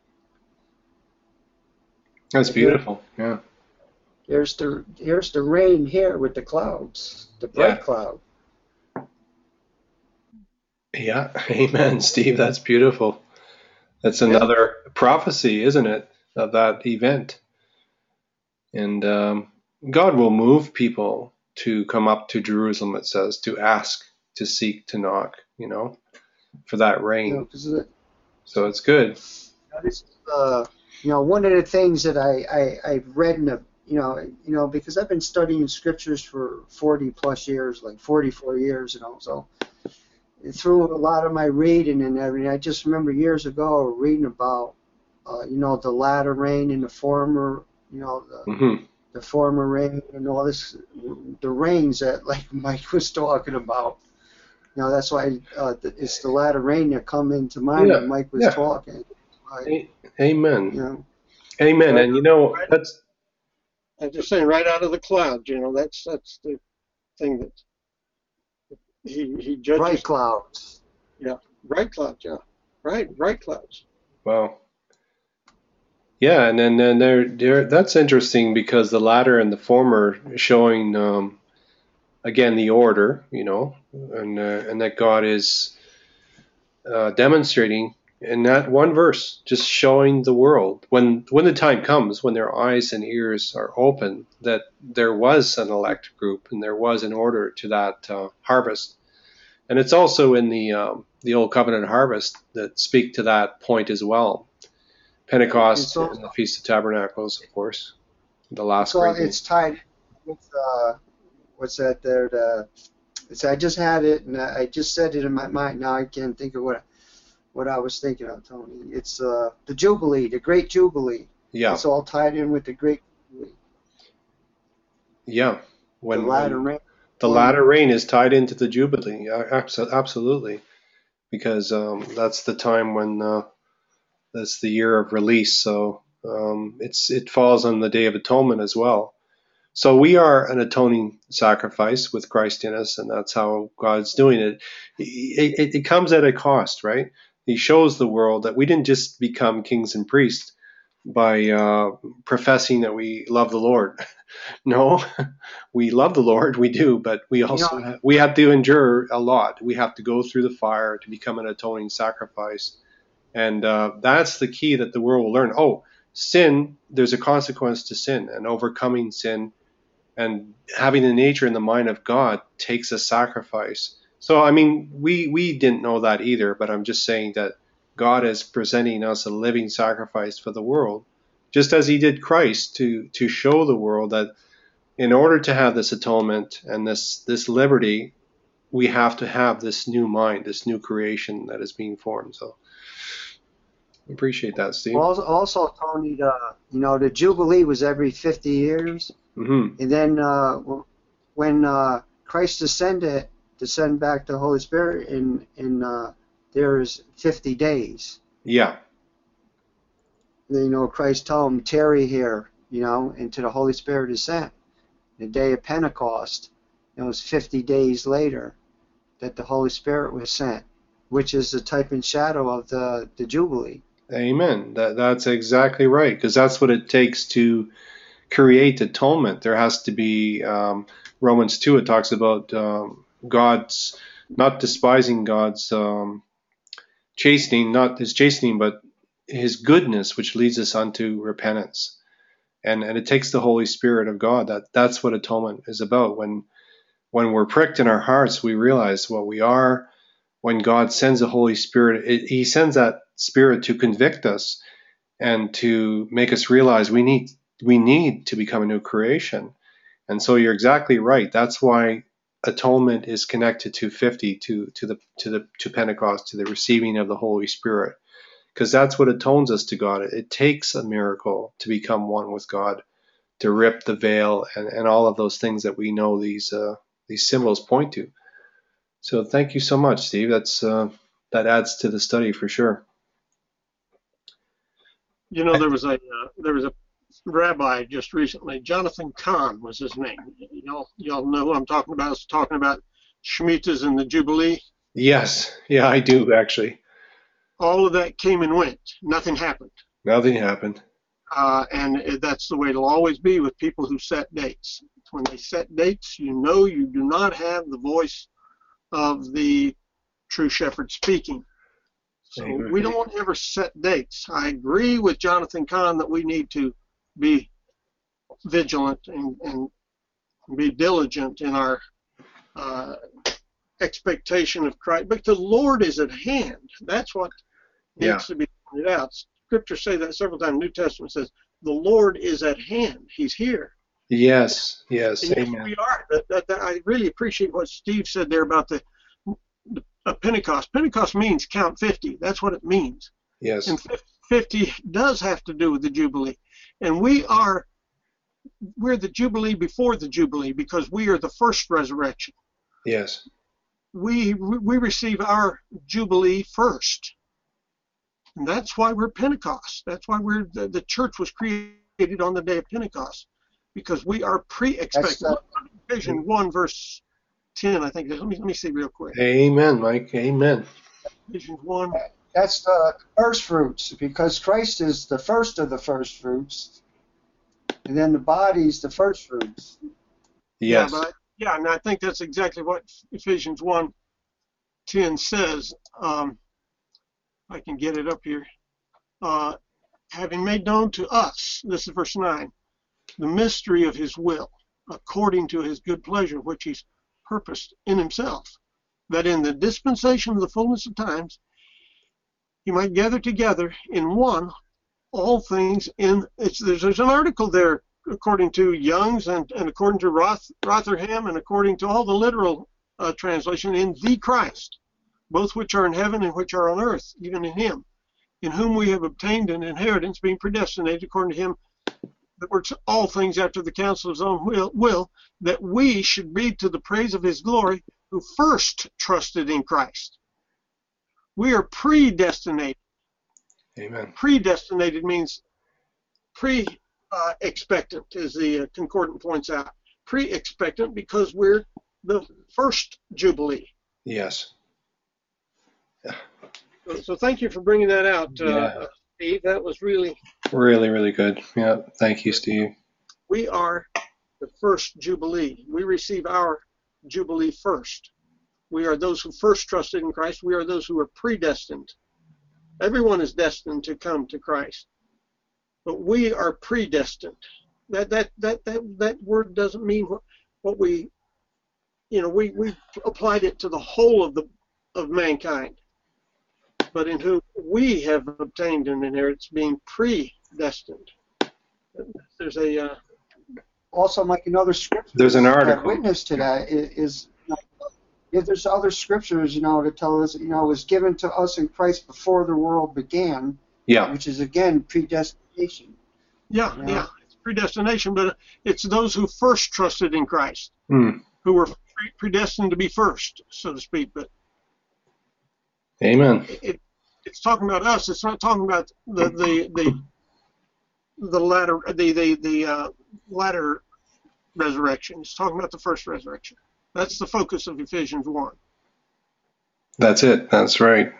That's beautiful. Yeah.
Here's the here's the rain here with the clouds, the bright
Yeah.
cloud.
Yeah. Amen, Steve. That's beautiful. That's another prophecy, isn't it, of that event? And um, God will move people to come up to Jerusalem, it says, to ask, to seek, to knock, you know, for that rain.
You know, 'cause it,
So it's good.
this, uh, you know, one of the things that I, I I've read in the, you know, you know, because I've been studying scriptures for forty plus years, like forty-four years, you know, so through a lot of my reading and everything, I just remember years ago reading about, uh, you know, the latter rain and the former, you know, the,
Mm-hmm.
the former rain and all this, the rains that like Mike was talking about. You know, that's why uh, it's the latter rain that come into mind
Yeah,
when Mike was
yeah.
talking. Like,
A- Amen.
you know,
Amen. And you know, that's
I'm just saying, right out of the clouds, you know, that's that's the thing that he he judges.
bright clouds.
Yeah, bright clouds. Yeah, right, bright clouds.
wow. Yeah, and then then there there that's interesting because the latter and the former showing um, again the order, you know, and uh, and that God is uh, demonstrating in that one verse, just showing the world when when the time comes, when their eyes and ears are open, that there was an elect group and there was an order to that uh, harvest. And it's also in the um, the Old Covenant harvest that speak to that point as well. Pentecost
It's also,
and the Feast of Tabernacles, of course. the last
So
great day.
it's tied with uh, what's that there? The it's I just had it and I just said it in my mind. Now I can't think of what what I was thinking of, Tony. It's uh, the Jubilee, the Great Jubilee.
Yeah,
It's all tied in with the Great Jubilee.
yeah.
The
When,
latter
when
rain.
the latter rain is tied into the Jubilee, yeah, abso- absolutely, because um, that's the time when uh, that's the year of release. So um, it's it falls on the Day of Atonement as well. So we are an atoning sacrifice with Christ in us, and that's how God's doing it. It, it. it comes at a cost, right? He shows the world that we didn't just become kings and priests by uh, professing that we love the Lord. No, we love the Lord, we do, but we
You
also
know,
ha- we have to endure a lot. We have to go through the fire to become an atoning sacrifice, and uh, that's the key that the world will learn. Oh, sin, there's a consequence to sin, and overcoming sin and having the nature and the mind of God takes a sacrifice. So, I mean, we we didn't know that either, but I'm just saying that God is presenting us a living sacrifice for the world, just as He did Christ to to show the world that in order to have this atonement and this this liberty, we have to have this new mind, this new creation that is being formed. So, I appreciate that, Steve.
also, also Tony, the you know the Jubilee was every fifty years,
Mm-hmm.
and then uh, when uh, Christ descended, descend back the Holy Spirit, in in uh, there's fifty days.
Yeah.
You know, Christ told him, tarry here, you know, until the Holy Spirit is sent. The day of Pentecost, it was fifty days later that the Holy Spirit was sent, which is the type and shadow of the, the Jubilee.
Amen. That that's exactly right, because that's what it takes to create atonement. There has to be um, Romans two. It talks about um, God's not despising God's um, chastening, not His chastening, but His goodness, which leads us unto repentance. And and it takes the Holy Spirit of God. That that's what atonement is about. When when we're pricked in our hearts, we realize what we are. When God sends the Holy Spirit, it, He sends that Spirit to convict us and to make us realize we need we need to become a new creation. And so you're exactly right. That's why atonement is connected to fifty, to to the to the to Pentecost, to the receiving of the Holy Spirit, because that's what atones us to God. It, it takes a miracle to become one with God, to rip the veil, and, and all of those things that we know these uh, these symbols point to. So thank you so much, Steve. That's uh, that adds to the study for sure.
You know, there was a uh, there was a rabbi just recently, Jonathan Kahn was his name. Y'all y'all know who I'm talking about. I was talking about Shemitas and the Jubilee.
Yes, yeah, I do actually.
All of that came and went. Nothing happened.
Nothing happened.
Uh, and that's the way it'll always be with people who set dates. When they set dates, you know you do not have the voice of the true shepherd speaking. So
Amen.
we don't ever set dates. I agree with Jonathan Kahn that we need to be vigilant and, and be diligent in our uh, expectation of Christ. But the Lord is at hand. That's what needs
Yeah.
to be pointed out. Scriptures say that several times. New Testament says the Lord is at hand. He's here.
Yes, yes,
And yes,
amen.
we are. That, that, that, I really appreciate what Steve said there about the, the uh, Pentecost. Pentecost means count fifty. That's what it means.
Yes,
And fifty does have to do with the Jubilee. And we are, we're the Jubilee before the Jubilee because we are the first resurrection.
yes,
We, we receive our Jubilee first. And that's why we're Pentecost. That's why we're the, the church was created on the day of Pentecost, because we are pre-expecting.
That's
Ephesians one verse ten, I think. Let me let me see real quick.
amen, Mike, amen.
Ephesians one.
That's the first fruits, because Christ is the first of the first fruits, and then the body's the first fruits.
Yes,
Yeah, but yeah, and I think that's exactly what Ephesians one ten says. Um, I can get it up here. Uh, having made known to us, this is verse nine, the mystery of his will, according to his good pleasure, which he's purposed in himself, that in the dispensation of the fullness of times, he might gather together in one all things in, it's, there's, there's an article there, according to Young's and, and according to Roth, Rotherham and according to all the literal uh, translation, in the Christ, both which are in heaven and which are on earth, even in him, in whom we have obtained an inheritance, being predestinated according to him that works all things after the counsel of his own will, will, that we should be to the praise of his glory, who first trusted in Christ. We are predestinated.
Amen.
Predestinated means pre-expectant, uh, as the uh, concordant points out. Pre-expectant because we're the first Jubilee.
Yes.
So, so thank you for bringing that out, uh,
Yeah.
Steve. That was really...
Really, really good. Yeah. Thank you, Steve.
We are the first Jubilee. We receive our Jubilee first. We are those who first trusted in Christ. We are those who are predestined. Everyone is destined to come to Christ, but we are predestined. That that that that that word doesn't mean what, what we, you know, we we applied it to the whole of the of mankind, but in whom we have obtained an inheritance, being predestined. There's a uh,
Also, Mike, another scripture
There's an
that
article.
witness to that is, is you know, if there's other scriptures, you know, to tell us, you know, it was given to us in Christ before the world began,
Yeah.
which is again predestination.
yeah
Yeah.
yeah it's predestination, but it's those who first trusted in Christ
Mm.
who were pre- predestined to be first, so to speak. But
Amen.
it, it's talking about us. It's not talking about the the the, the latter the the the uh, latter resurrection. It's talking about the first resurrection. That's the focus of Ephesians one.
That's it. That's right.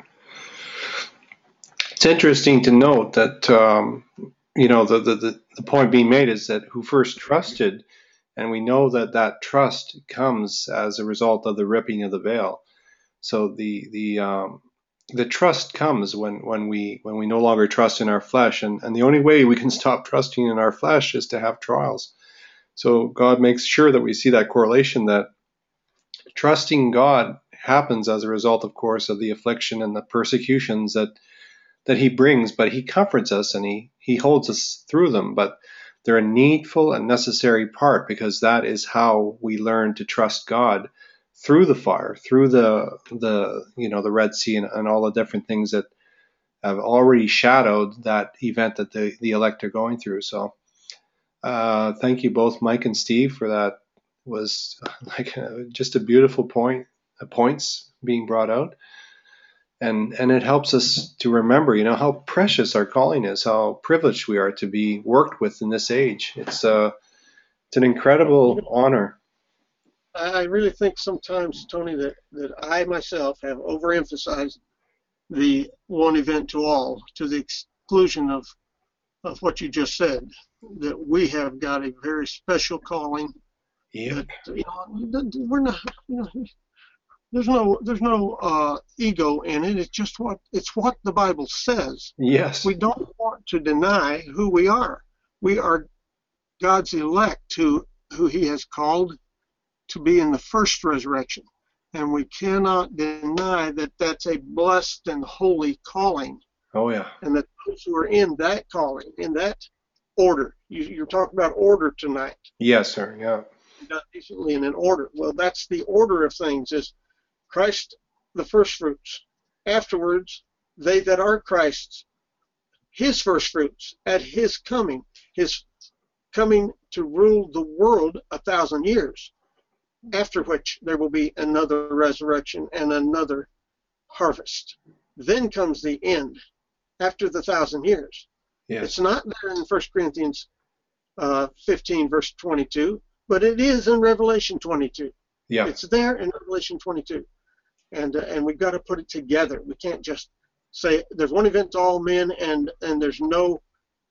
It's interesting to note that, um, you know, the, the, the, the point being made is that who first trusted, and we know that that trust comes as a result of the ripping of the veil. So the the um, the trust comes when, when we when we no longer trust in our flesh, and, and the only way we can stop trusting in our flesh is to have trials. So God makes sure that we see that correlation, that trusting God happens as a result, of course, of the affliction and the persecutions that that he brings, but he comforts us and he, he holds us through them. But they're a needful and necessary part, because that is how we learn to trust God through the fire, through the the you know the Red Sea and, and all the different things that have already shadowed that event that the, the elect are going through. So uh, thank you both, Mike and Steve, for that. It was like a, just a beautiful point, uh, points being brought out. And and it helps us to remember, you know, how precious our calling is, how privileged we are to be worked with in this age. It's uh, it's an incredible honor.
I really think sometimes, Tony, that, that I myself have overemphasized the one event to all, to the exclusion of of what you just said, that we have got a very special calling.
Yeah.
That, you know, we're not, you know, there's no there's no uh, ego in it. It's just what it's what the Bible says.
Yes.
We don't want to deny who we are. We are God's elect, who who He has called to be in the first resurrection, and we cannot deny that that's a blessed and holy calling.
Oh yeah.
And that those who are in that calling, in that order, you, you're talking about order tonight.
Yes, sir. Yeah.
Not decently and in order. Well, that's the order of things. Is Christ the first fruits. Afterwards, they that are Christ's, his first fruits at his coming, his coming to rule the world a thousand years, after which there will be another resurrection and another harvest. Then comes the end, after the thousand years.
Yes.
It's not there in First Corinthians uh, fifteen, verse twenty-two, but it is in Revelation twenty-two.
Yeah.
It's there in Revelation twenty-two. And uh, and we've got to put it together. We can't just say there's one event to all men and and there's no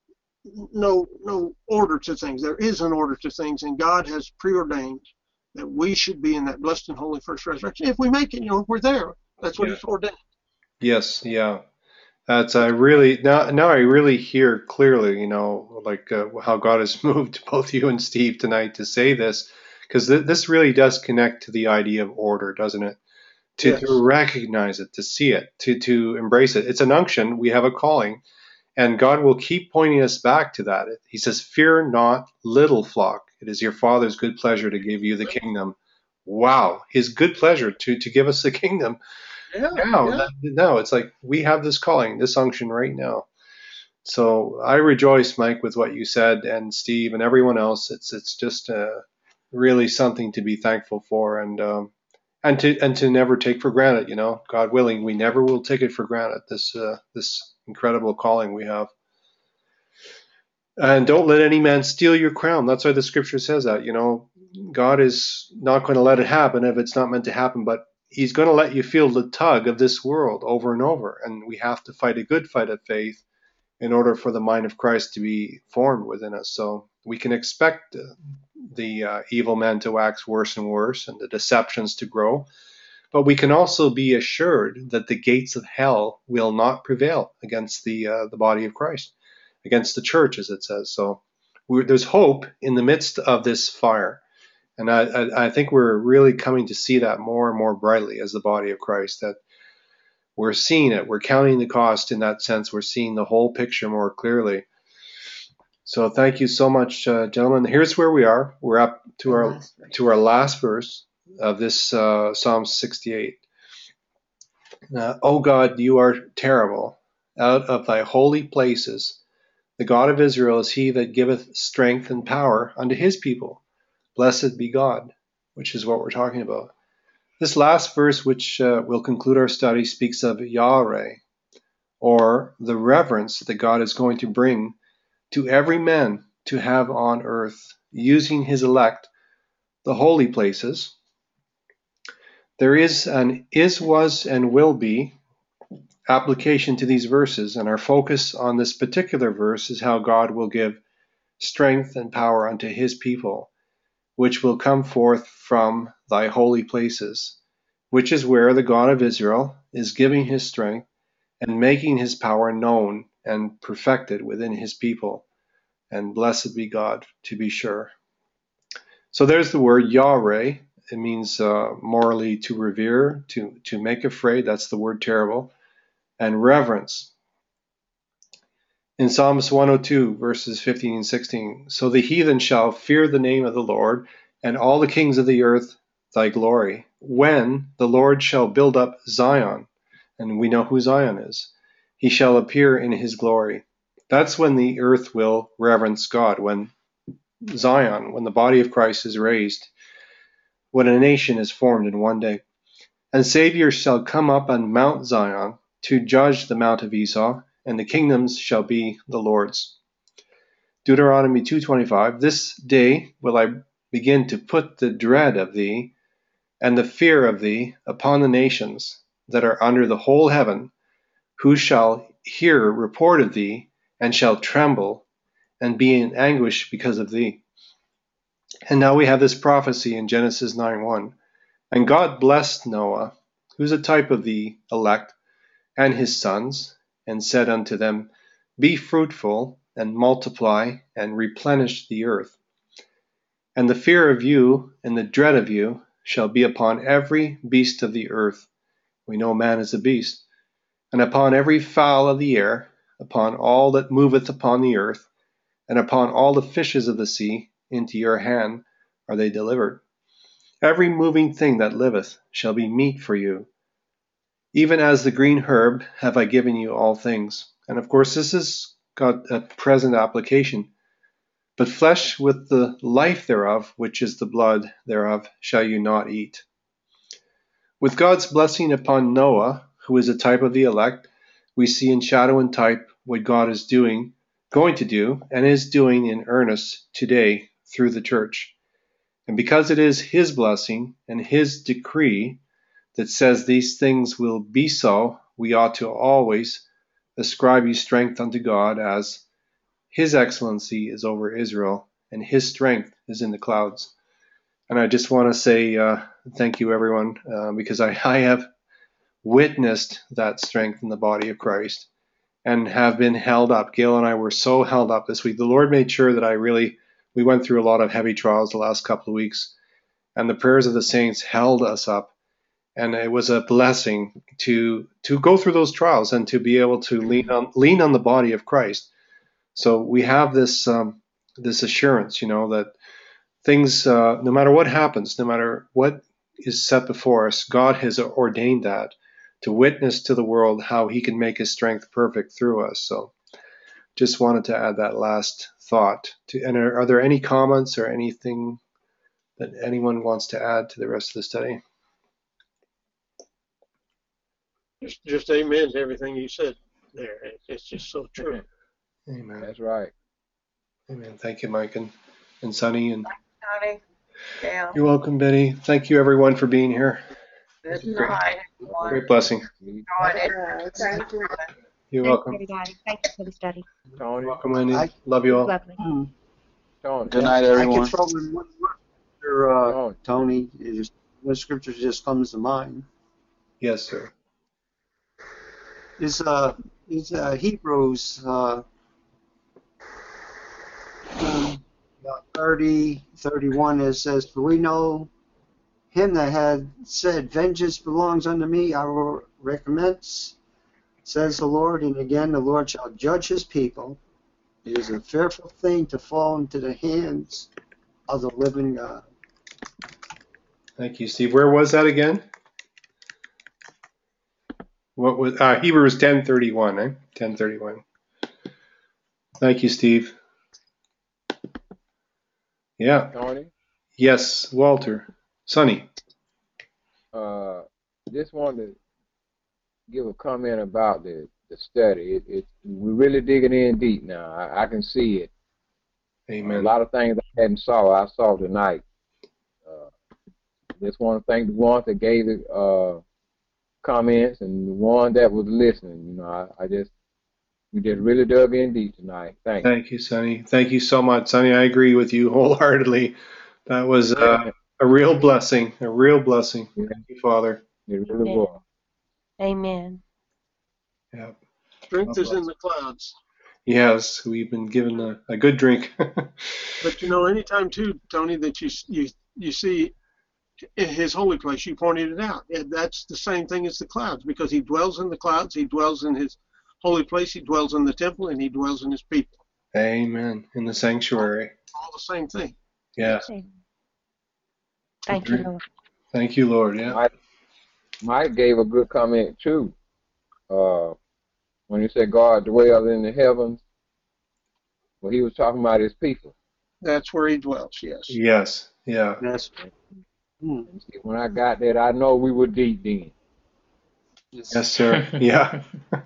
no no order to things. There is an order to things, and God has preordained that we should be in that blessed and holy first resurrection. If we make it, you know, we're there. That's what
Yeah.
He's ordained.
Yes. Yeah. That's I really now now I really hear clearly, you know, like uh, how God has moved both you and Steve tonight to say this, because th- this really does connect to the idea of order, doesn't it? To,
Yes.
to recognize it, to see it, to to embrace it. It's an unction. We have a calling, And God will keep pointing us back to that. He says, fear not, little flock. It is your Father's good pleasure to give you the kingdom. Wow, his good pleasure to, to give us the kingdom.
Yeah,
Now,
yeah.
that- now it's like we have this calling, this unction right now. So I rejoice, Mike, with what you said, and Steve and everyone else. It's it's just uh, really something to be thankful for, and um, and to and to never take for granted. You know, God willing, we never will take it for granted. This uh, this incredible calling we have. And don't let any man steal your crown. That's why the scripture says that. You know, God is not going to let it happen if it's not meant to happen, but he's going to let you feel the tug of this world over and over. And we have to fight a good fight of faith in order for the mind of Christ to be formed within us. So we can expect uh, the uh, evil man to wax worse and worse and the deceptions to grow. But we can also be assured that the gates of hell will not prevail against the uh, the body of Christ, against the church, as it says. So we're, there's hope in the midst of this fire. And I, I, I think we're really coming to see that more and more brightly as the body of Christ, that we're seeing it. We're counting the cost in that sense. We're seeing the whole picture more clearly. So thank you so much, uh, gentlemen. Here's where we are. We're up to our to our last verse of this uh, Psalm sixty-eight. Uh, O God, you are terrible. Out of thy holy places, the God of Israel is he that giveth strength and power unto his people. Blessed be God, which is what we're talking about. This last verse, which uh, will conclude our study, speaks of Yahweh, or the reverence that God is going to bring to every man to have on earth, using his elect, the holy places. There is an is, was, and will be application to these verses, and our focus on this particular verse is how God will give strength and power unto his people, which will come forth from thy holy places, which is where the God of Israel is giving his strength and making his power known and perfected within his people. And blessed be God, to be sure. So there's the word Yahweh. It means uh, morally to revere, to, to make afraid. That's the word terrible. And reverence. In Psalms one oh two, verses fifteen and sixteen, so the heathen shall fear the name of the Lord, and all the kings of the earth thy glory, when the Lord shall build up Zion. And we know who Zion is. He shall appear in his glory. That's when the earth will reverence God, when Zion, when the body of Christ is raised, when a nation is formed in one day. And Savior shall come up on Mount Zion to judge the mount of Esau, and the kingdoms shall be the Lord's. Deuteronomy two twenty-five, this day will I begin to put the dread of thee and the fear of thee upon the nations that are under the whole heaven, who shall hear report of thee, and shall tremble, and be in anguish because of thee. And now we have this prophecy in Genesis nine one. And God blessed Noah, who's a type of the elect, and his sons, and said unto them, be fruitful, and multiply, and replenish the earth. And the fear of you, and the dread of you, shall be upon every beast of the earth. We know man is a beast. And upon every fowl of the air, upon all that moveth upon the earth, and upon all the fishes of the sea, into your hand are they delivered. Every moving thing that liveth shall be meat for you. Even as the green herb have I given you all things. And of course this has got a present application. But flesh with the life thereof, which is the blood thereof, shall you not eat. With God's blessing upon Noah, who is a type of the elect, we see in shadow and type what God is doing, going to do, and is doing in earnest today through the church. And because it is his blessing and his decree that says these things will be so, we ought to always ascribe you strength unto God, as his excellency is over Israel, and his strength is in the clouds. And I just want to say uh, thank you, everyone, uh, because I, I have witnessed that strength in the body of Christ and have been held up. Gail and I were so held up this week. The Lord made sure that I really, we went through a lot of heavy trials the last couple of weeks, and the prayers of the saints held us up. and it was a blessing to to go through those trials and to be able to lean on lean on the body of Christ. So we have this um, this assurance, you know, that things, uh, no matter what happens, no matter what is set before us, God has ordained that to witness to the world how He can make His strength perfect through us. So just wanted to add that last thought. To, and are, are there any comments or anything that anyone wants to add to the rest of the study?
Just, just amen to everything you said there. It's just so true.
Amen.
That's right.
Amen. Thank you, Mike and, and Sonny. And
Tony. Yeah.
you're welcome, Betty. Thank you, everyone, for being here.
Good
Great,
night, everyone.
great blessing.
Enjoyed
Uh,
it.
thank you.
You're
Thanks,
welcome.
everybody. Thank you for the study.
Tony,
Welcome, Wendy.
I-
Love you all.
Lovely.
Hmm.
Tony,
Good night,
I
everyone.
can throw in one scripture, uh,
Tony.
Tony. It just, one scripture just comes to mind.
Yes, sir.
Is uh, is uh, Hebrews uh, um, about thirty, thirty-one. It says, "For we know him that had said, Vengeance belongs unto me; I will recompense, says the Lord." And again, the Lord shall judge His people. It is a fearful thing to fall into the hands of the living God.
Thank you, Steve. Where was that again? What was uh, Hebrews ten thirty-one? Eh? ten thirty-one. Thank you, Steve. Yeah.
Tony,
Yes, Walter. Sonny.
uh, just wanted to give a comment about the, the study. It, it, we're really digging in deep now. I, I can see it.
Amen.
A lot of things I hadn't saw, I saw tonight. Uh, just want to thank the ones that gave the uh, comments and the one that was listening. You know, I, I just, we just really dug in deep tonight. Thanks.
Thank you, Sonny. Thank you so much, Sonny. I agree with you wholeheartedly. That was uh, a real blessing, a real blessing.
Yeah.
Thank you, Father.
It really
Amen.
was.
Amen.
Yeah.
Strength is in the clouds.
Yes, we've been given a, a good drink.
But you know, anytime too, Tony, that you you you see in His holy place, you pointed it out. And that's the same thing as the clouds, because He dwells in the clouds. He dwells in His holy place. He dwells in the temple, and He dwells in His people.
Amen. In the sanctuary.
All the same thing.
Yes.
Amen. Thank you,
Great.
Lord.
Thank you, Lord. Yeah.
Mike, Mike gave a good comment too. Uh, when he said God dwells in the heavens, well, he was talking about His people.
That's where He dwells. Yes.
Yes. Yeah.
That's hmm.
And see, when I got that, I know we were deep then.
Yes, sir. Yeah.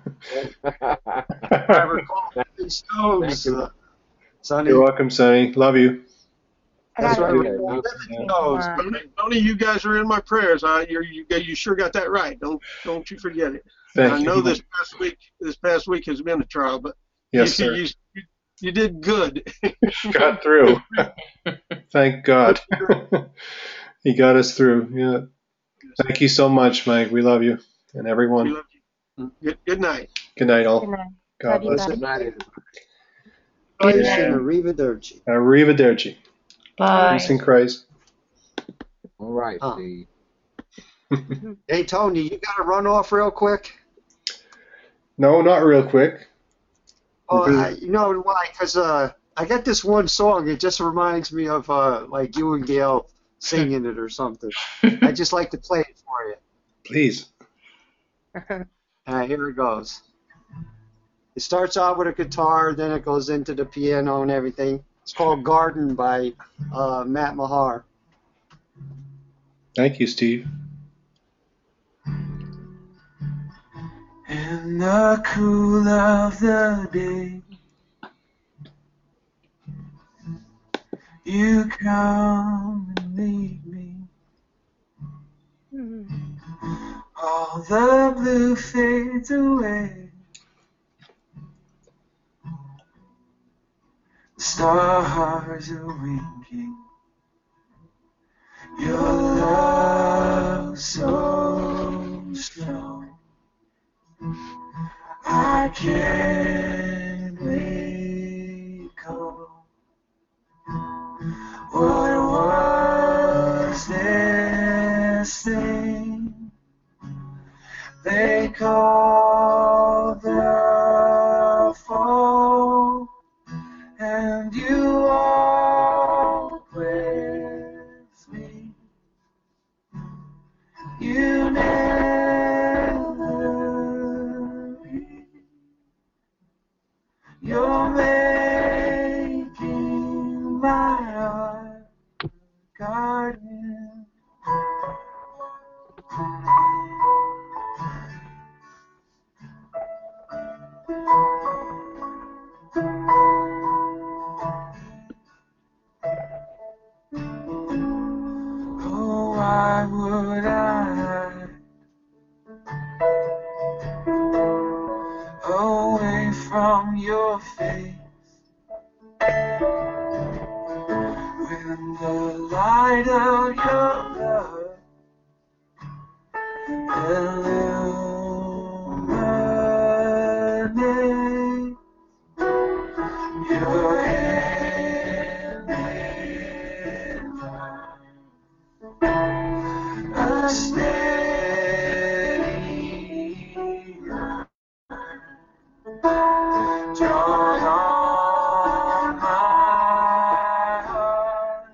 I recall these stones,
Thank you.
uh, Sonny.
You're welcome, Sonny. Love you.
That's what I
Yeah,
recall.
no-
Living stones.
Tony, Tony, you guys are in my prayers. I, you're, you you sure got that right. Don't don't you forget it.
Thank
I
you.
know this past week this past week has been a trial, but
Yes,
you,
sir.
you, you, you did good.
Got through. Thank God. He got us through. Yeah. Thank you so much, Mike. We love you and
We
everyone.
love you. Good, good night.
Good night,
Good
all.
night.
God
Love you,
bless.
buddy.
Good night.
Peace
Amen.
and arrivederci.
Arrivederci.
Bye.
Peace in Christ.
All right,
Huh.
Steve.
Hey, Tony, you got to run off real quick?
No, not real quick.
Oh,
Mhm.
I, you know why? Because uh, I got this one song. It just reminds me of uh, like you and Gail singing it or something. I just like to play it for you.
Please.
All right, here it goes. It starts out with a guitar, then it goes into the piano and everything. It's called Garden by uh, Matt Mahar.
Thank you, Steve.
In the cool of the day, you come and lead me. All the blue fades away. The stars are winking. Your love so strong. I can't recall what was this thing and you walk with me. You never leave. You're making my heart a garden. Oh, why would I away from your face when the light of your love illuminates your hand in mine, a steady hand drawn on my heart,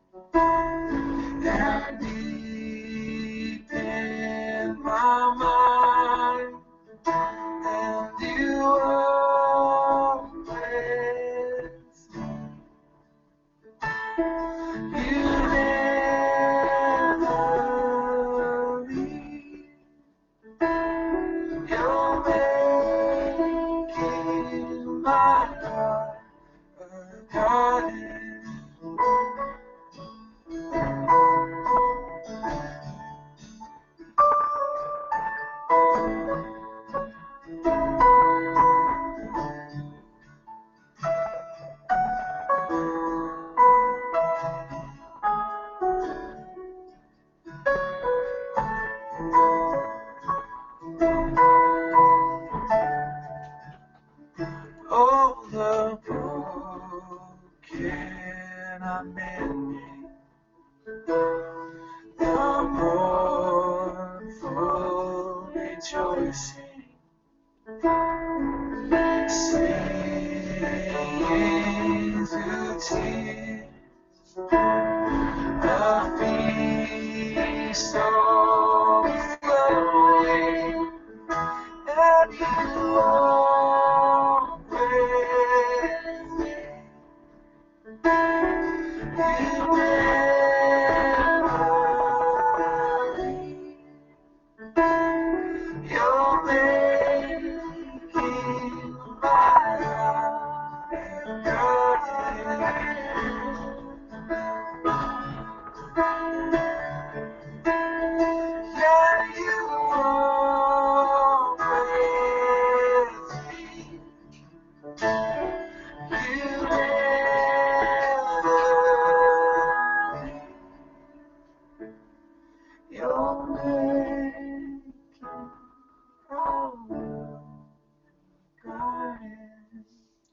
and deep in my mind, and you always, you never leave. You're making my heart a garden. Oh, the broken are mending, the mournful rejoicing, singing through tears, a feast overflowing, and you walk with me. You never leave. You're making my heart a garden. Yeah, you walk with me. You never leave. You're making our world a garden.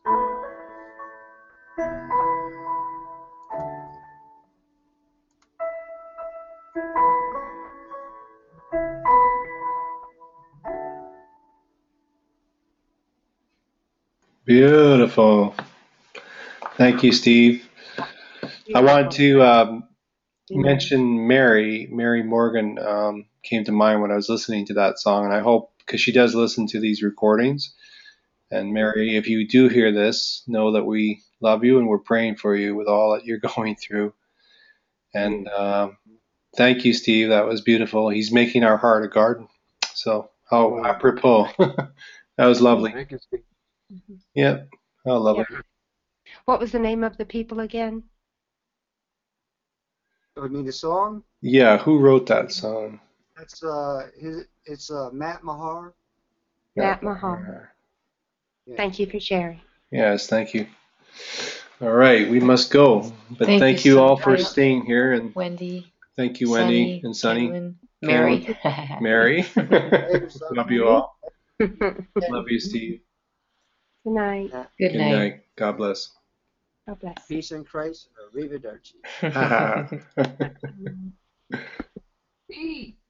Beautiful. Thank you, Steve. I want to um, mention Mary. Mary Morgan um, came to mind when I was listening to that song, and I hope, because she does listen to these recordings. And Mary, if you do hear this, know that we love you and we're praying for you with all that you're going through. And um, thank you, Steve. That was beautiful. He's making our heart a garden. So how apropos. That was lovely.
Thank you, Steve.
Yeah. How lovely.
Yeah. What was the name of the people again?
I mean, the song,
Yeah. Who wrote that song?
that's uh, his, it's uh, Matt Mahar.
Matt Mahar.
Yeah.
Thank you for sharing.
Yes. Thank you. All right. We must go. But thank,
Thank
you
you so
all for
much.
staying here. And
Wendy,
thank you, Wendy
Sunny,
and Sunny.
Carolyn, Mary.
Mary.
Later, son.
Love you all.
Good
Love you, Steve.
night.
Good
Good
night.
night. God bless.
God bless.
Peace in Christ. Arrivederci.
Ha ha.
Pete.